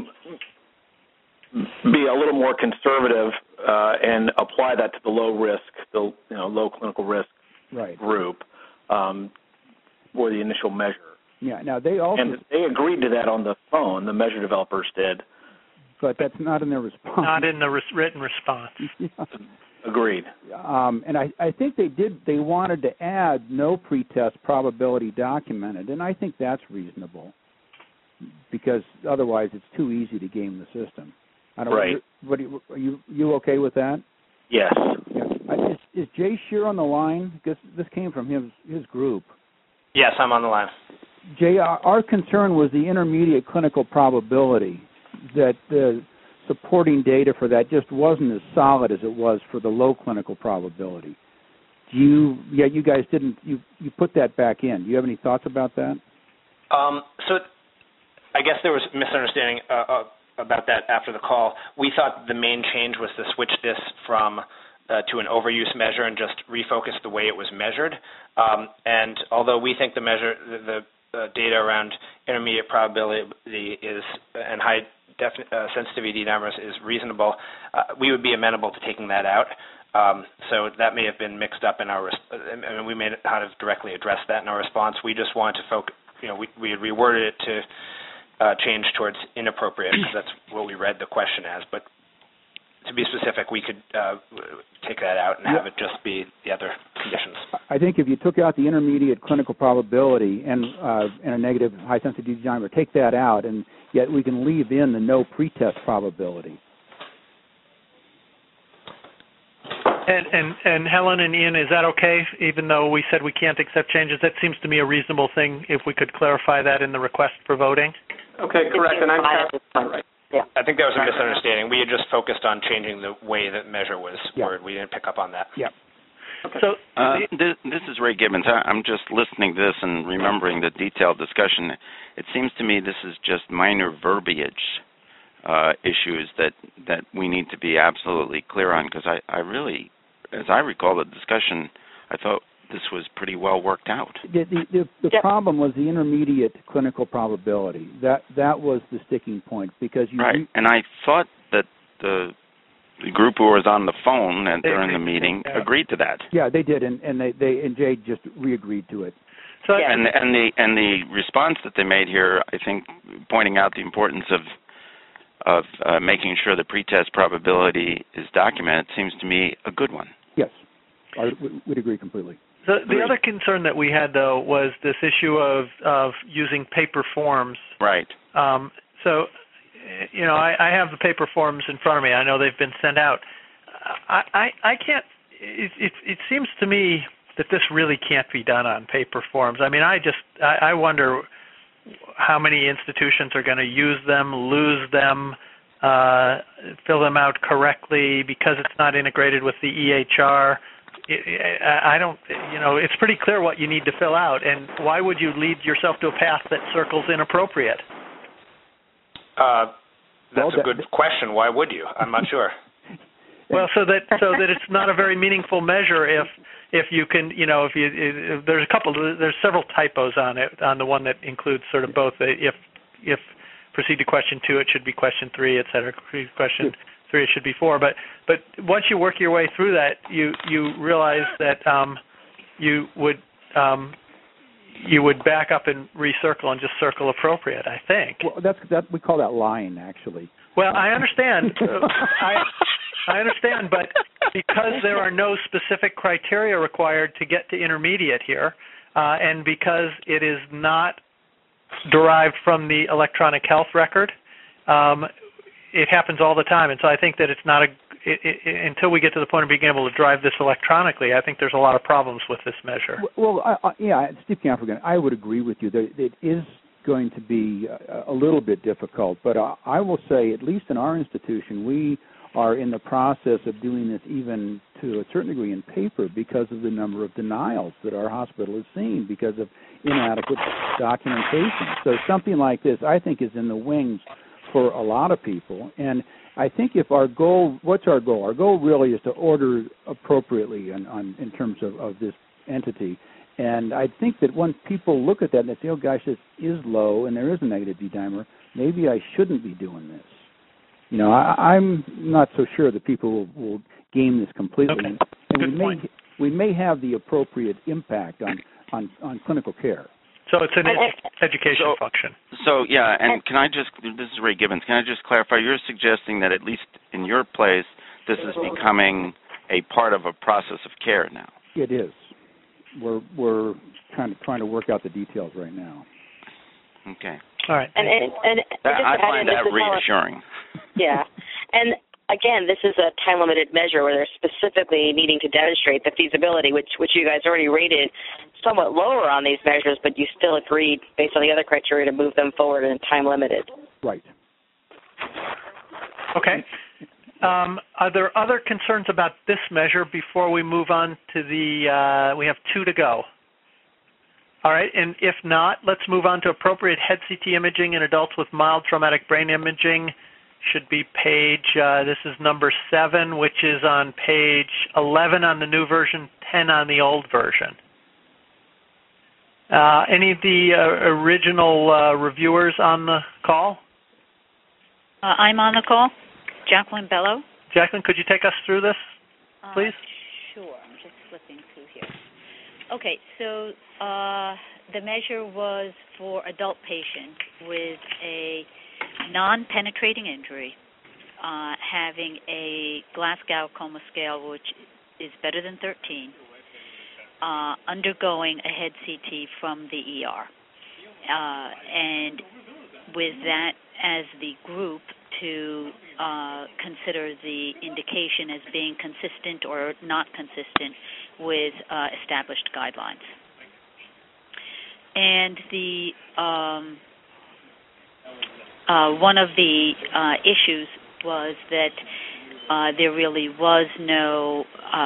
be a little more conservative and apply that to the low risk, low clinical risk group for the initial measure. Yeah. Now they agreed to that on the phone. The measure developers did, but that's not in their response. Not in the written response. Yeah. Agreed. And I think they did. They wanted to add no pretest probability documented, and I think that's reasonable because otherwise it's too easy to game the system. Right. Are you okay with that? Yes. Yeah. Is Jay Shear on the line? Because this came from his group. Yes, I'm on the line. Jay, our concern was the intermediate clinical probability, that the supporting data for that just wasn't as solid as it was for the low clinical probability. You guys didn't. You put that back in. Do you have any thoughts about that? So I guess there was misunderstanding about that after the call. We thought the main change was to switch this from to an overuse measure and just refocus the way it was measured. And although we think the data around intermediate probability is and high sensitivity D-dimers is reasonable, we would be amenable to taking that out. So that may have been mixed up in our and we may not have directly addressed that in our response. We just wanted to focus. We had reworded it to change towards inappropriate because that's what we read the question as. But to be specific, we could take that out and have it just be the other conditions. I think if you took out the intermediate clinical probability and a negative high sensitivity dimer, take that out, and yet we can leave in the no pretest probability. And Helen and Ian, is that okay? Even though we said we can't accept changes, that seems to me a reasonable thing if we could clarify that in the request for voting. Okay, correct. And I'm right. Yeah. I think that was a misunderstanding. We had just focused on changing the way that measure was worded. We didn't pick up on that. Yeah. Okay. So this is Ray Gibbons. I'm just listening to this and remembering the detailed discussion. It seems to me this is just minor verbiage issues that we need to be absolutely clear on, because I really, as I recall the discussion, I thought this was pretty well worked out. The problem was the intermediate clinical probability. That was the sticking point, because and I thought that the group who was on the phone during the meeting agreed to that. Yeah, they did, and Jay just re-agreed to it. So and the response that they made here, I think, pointing out the importance of making sure the pretest probability is documented, seems to me a good one. Yes, I would agree completely. The other concern that we had, though, was this issue of using paper forms. Right. So, I have the paper forms in front of me. I know they've been sent out. I can't. It seems to me that this really can't be done on paper forms. I mean, I wonder how many institutions are going to use them, lose them, fill them out correctly because it's not integrated with the EHR. I don't, it's pretty clear what you need to fill out, and why would you lead yourself to a path that circles inappropriate? That's a good question. Why would you? I'm not sure. Well, so that it's not a very meaningful measure if you can, there's several typos on it, on the one that includes sort of both if proceed to question 2, it should be question 3, et cetera. Question 3, it should be 4. But once you work your way through that, you realize that you would back up and recircle and just circle appropriate, I think. Well, we call that lying, actually. Well, I understand. I understand, but because there are no specific criteria required to get to intermediate here, and because it is not derived from the electronic health record, it happens all the time. And so I think that it's not until we get to the point of being able to drive this electronically, I think there's a lot of problems with this measure. Well, Steve Camper, I would agree with you. It is going to be a little bit difficult, but I will say, at least in our institution, we are in the process of doing this even to a certain degree in paper because of the number of denials that our hospital has seen because of inadequate documentation. So something like this, I think, is in the wings for a lot of people. And I think if our goal, what's our goal? Our goal really is to order appropriately in terms of this entity. And I think that when people look at that and they say, oh, gosh, this is low and there is a negative D-dimer, maybe I shouldn't be doing this. I'm not so sure that people will game this completely. Okay. And we may have the appropriate impact on clinical care. So it's an education function. So, yeah, and can I just, this is Ray Gibbons, can I just clarify, you're suggesting that at least in your place, this is becoming a part of a process of care now? It is. We're kind of trying to work out the details right now. Okay. All right. And I find that reassuring. Yeah. And again, this is a time-limited measure where they're specifically needing to demonstrate the feasibility, which you guys already rated somewhat lower on these measures, but you still agreed, based on the other criteria, to move them forward in time-limited. Right. Okay. Are there other concerns about this measure before we move on to we have 2 to go? All right, and if not, let's move on to appropriate head CT imaging in adults with mild traumatic brain imaging. Should be page, this is number 7, which is on page 11 on the new version, 10 on the old version. Any of the original reviewers on the call? I'm on the call. Jacqueline Bello. Jacqueline, could you take us through this, please? Sure. I'm just flipping through here. Okay, so the measure was for adult patients with a non-penetrating injury having a Glasgow Coma Scale, which is better than 13, undergoing a head CT from the ER. And with that as the group to consider the indication as being consistent or not consistent with established guidelines. And the one of the issues was that there really was no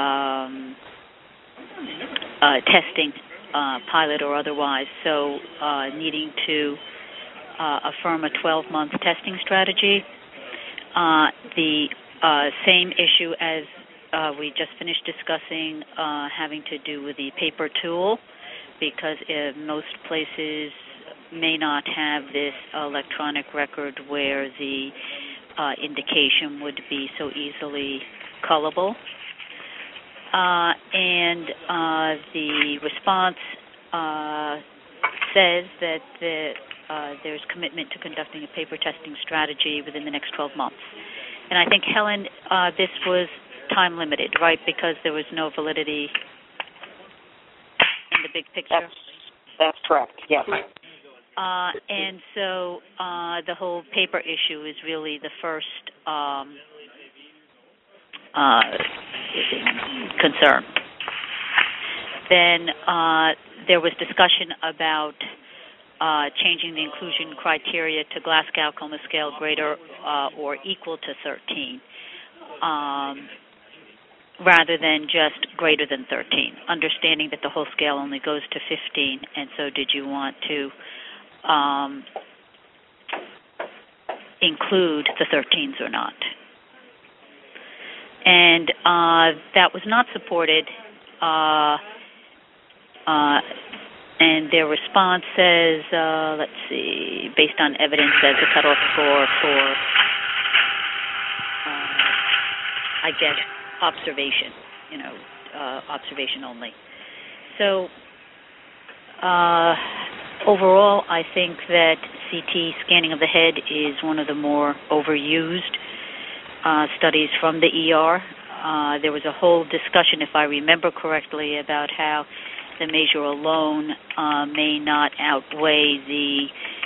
testing, pilot or otherwise, so needing to affirm a 12-month testing strategy. The same issue as we just finished discussing, having to do with the paper tool, because most places may not have this electronic record where the indication would be so easily cullable. And the response says that there's commitment to conducting a paper testing strategy within the next 12 months. And I think, Helen, this was time limited, right, because there was no validity in the big picture? That's correct, yes. And so the whole paper issue is really the first concern. Then there was discussion about changing the inclusion criteria to Glasgow Coma Scale greater or equal to 13, rather than just greater than 13, understanding that the whole scale only goes to 15, and so did you want to include the 13s or not? And that was not supported, and their response says, let's see, based on evidence as a cutoff score for, I guess, observation, observation only. So overall, I think that CT scanning of the head is one of the more overused studies from the ER. There was a whole discussion, if I remember correctly, about how the measure alone may not outweigh the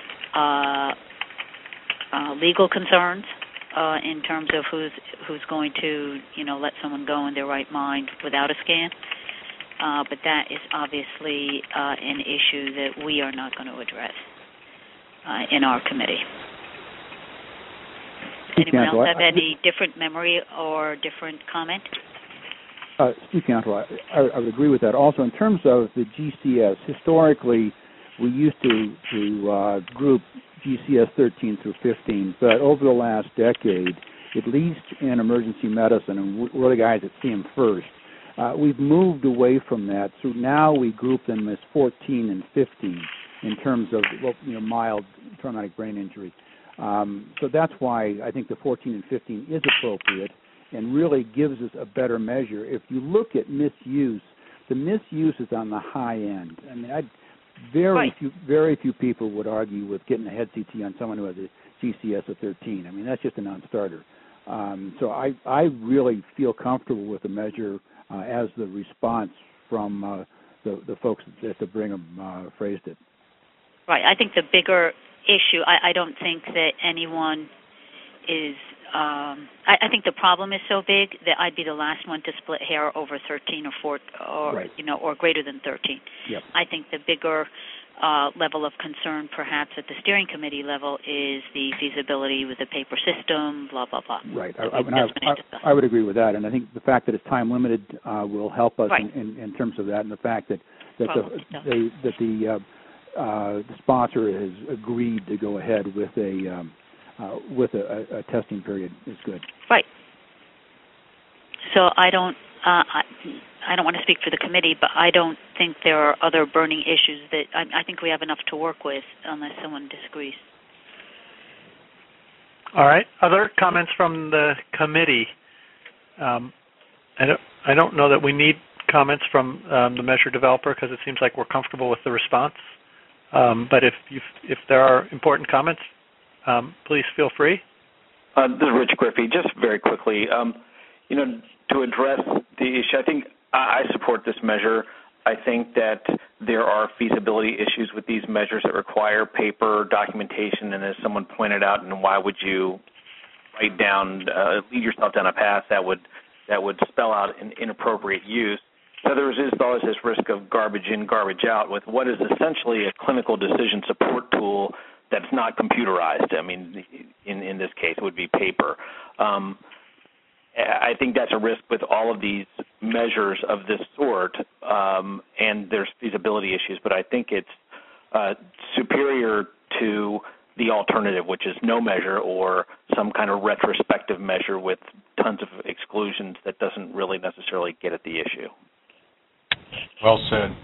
legal concerns in terms of who's going to, let someone go in their right mind without a scan. But that is obviously an issue that we are not going to address in our committee. Anyone else have any different memory or different comment? Steve Cantor, I would agree with that. Also, in terms of the GCS, historically, we used to group GCS 13 through 15, but over the last decade, at least in emergency medicine, and we're the guys that see them first, we've moved away from that. So now we group them as 14 and 15 in terms of mild traumatic brain injury. So that's why I think the 14 and 15 is appropriate and really gives us a better measure. If you look at misuse, the misuse is on the high end. I mean, very few people would argue with getting a head CT on someone who has a GCS of 13. I mean, that's just a non-starter. So I really feel comfortable with the measure as the response from the folks at the Brigham phrased it. Right. I think the bigger issue, I don't think that anyone is, I think the problem is so big that I'd be the last one to split hair over 13 or 4, or right. Or greater than 13. Yep. I think the bigger level of concern, perhaps at the steering committee level, is the feasibility with the paper system, blah, blah, blah. Right. I would agree with that, and I think the fact that it's time limited will help us in terms of that, and the fact that the sponsor has agreed to go ahead with a testing period is good. Right. So I don't want to speak for the committee, but I don't think there are other burning issues that I think we have enough to work with, unless someone disagrees. All right. Other comments from the committee? I don't know that we need comments from the measure developer, because it seems like we're comfortable with the response. But if there are important comments, please feel free. This is Rich Griffey. Just very quickly, to address the issue, I think I support this measure. I think that there are feasibility issues with these measures that require paper documentation, and as someone pointed out, and why would you lead yourself down a path that would spell out an inappropriate use? So there is always this risk of garbage in, garbage out with what is essentially a clinical decision support tool that's not computerized. I mean, in this case, it would be paper. I think that's a risk with all of these measures of this sort, and there's feasibility issues, but I think it's superior to the alternative, which is no measure or some kind of retrospective measure with tons of exclusions that doesn't really necessarily get at the issue. Well said.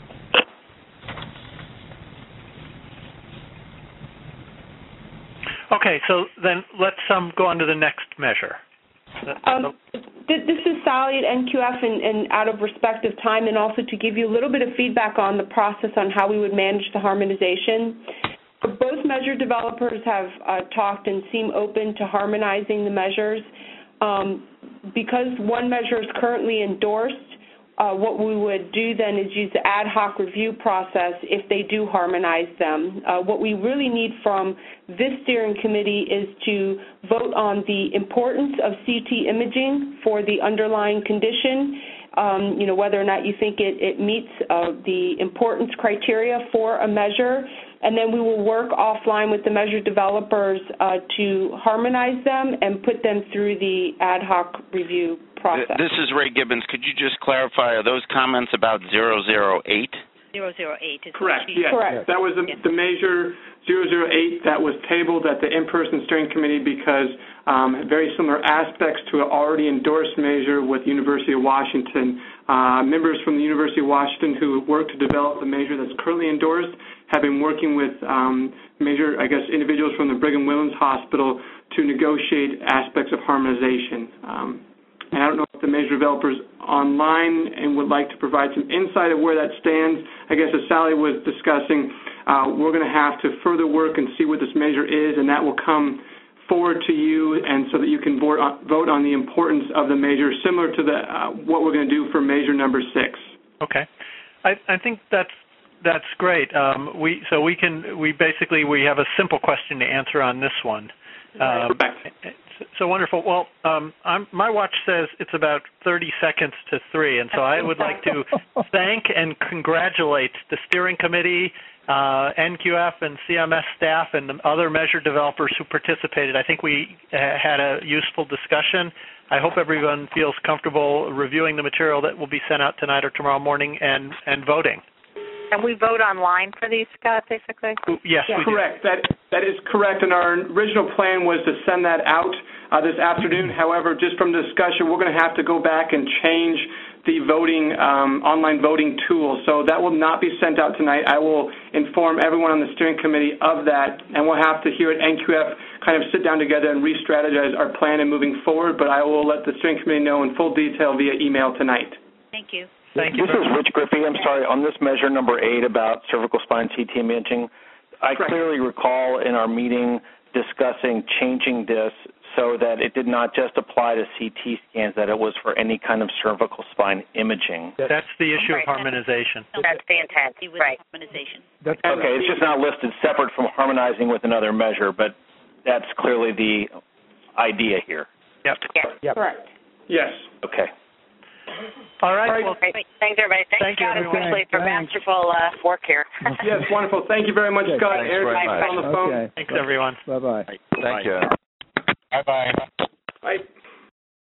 Okay, so then let's go on to the next measure. This is Sally at NQF, and out of respect of time, and also to give you a little bit of feedback on the process on how we would manage the harmonization. Both measure developers have talked and seem open to harmonizing the measures. Because one measure is currently endorsed, what we would do then is use the ad hoc review process if they do harmonize them. What we really need from this steering committee is to vote on the importance of CT imaging for the underlying condition, whether or not you think it meets the importance criteria for a measure, and then we will work offline with the measure developers to harmonize them and put them through the ad hoc review process. This is Ray Gibbons. Could you just clarify, are those comments about 008? 008 is correct. Yes, correct. That was the measure 008 that was tabled at the in-person steering committee because very similar aspects to an already endorsed measure with the University of Washington. Members from the University of Washington who worked to develop the measure that's currently endorsed have been working with individuals from the Brigham Women's Hospital to negotiate aspects of harmonization. And I don't know if the measure developer's online and would like to provide some insight of where that stands. I guess as Sally was discussing, we're going to have to further work and see what this measure is, and that will come forward to you, and so that you can vote on the importance of the measure, similar to what we're going to do for measure number 6. Okay, I think that's great. We have a simple question to answer on this one. So wonderful. Well, my watch says it's about 30 seconds to 3, and so I would like to thank and congratulate the steering committee, NQF and CMS staff, and the other measure developers who participated. I think we had a useful discussion. I hope everyone feels comfortable reviewing the material that will be sent out tonight or tomorrow morning and voting. And we vote online for these, Scott, basically? Yes, we correct. That is correct, and our original plan was to send that out this afternoon. However, just from the discussion, we're going to have to go back and change the voting online voting tool. So that will not be sent out tonight. I will inform everyone on the steering committee of that, and we'll have to, here at NQF, kind of sit down together and re-strategize our plan in moving forward, but I will let the steering committee know in full detail via email tonight. Thank you. Thank you. This is Rich Griffey. I'm sorry, on this measure number 8 about cervical spine CT imaging, I clearly recall in our meeting discussing changing this so that it did not just apply to CT scans, that it was for any kind of cervical spine imaging. That's the issue of harmonization. That's the intent, right. Harmonization. Okay, it's just not listed separate from harmonizing with another measure, but that's clearly the idea here. Yep. Yep. Correct. Yes. Okay. All right. Well, thanks, everybody. Thank you, Scott, especially for masterful work here. Yes, wonderful. Thank you very much, Scott. Eric, on the phone. Thanks, everyone. Bye-bye. Thank you. Bye-bye. Bye.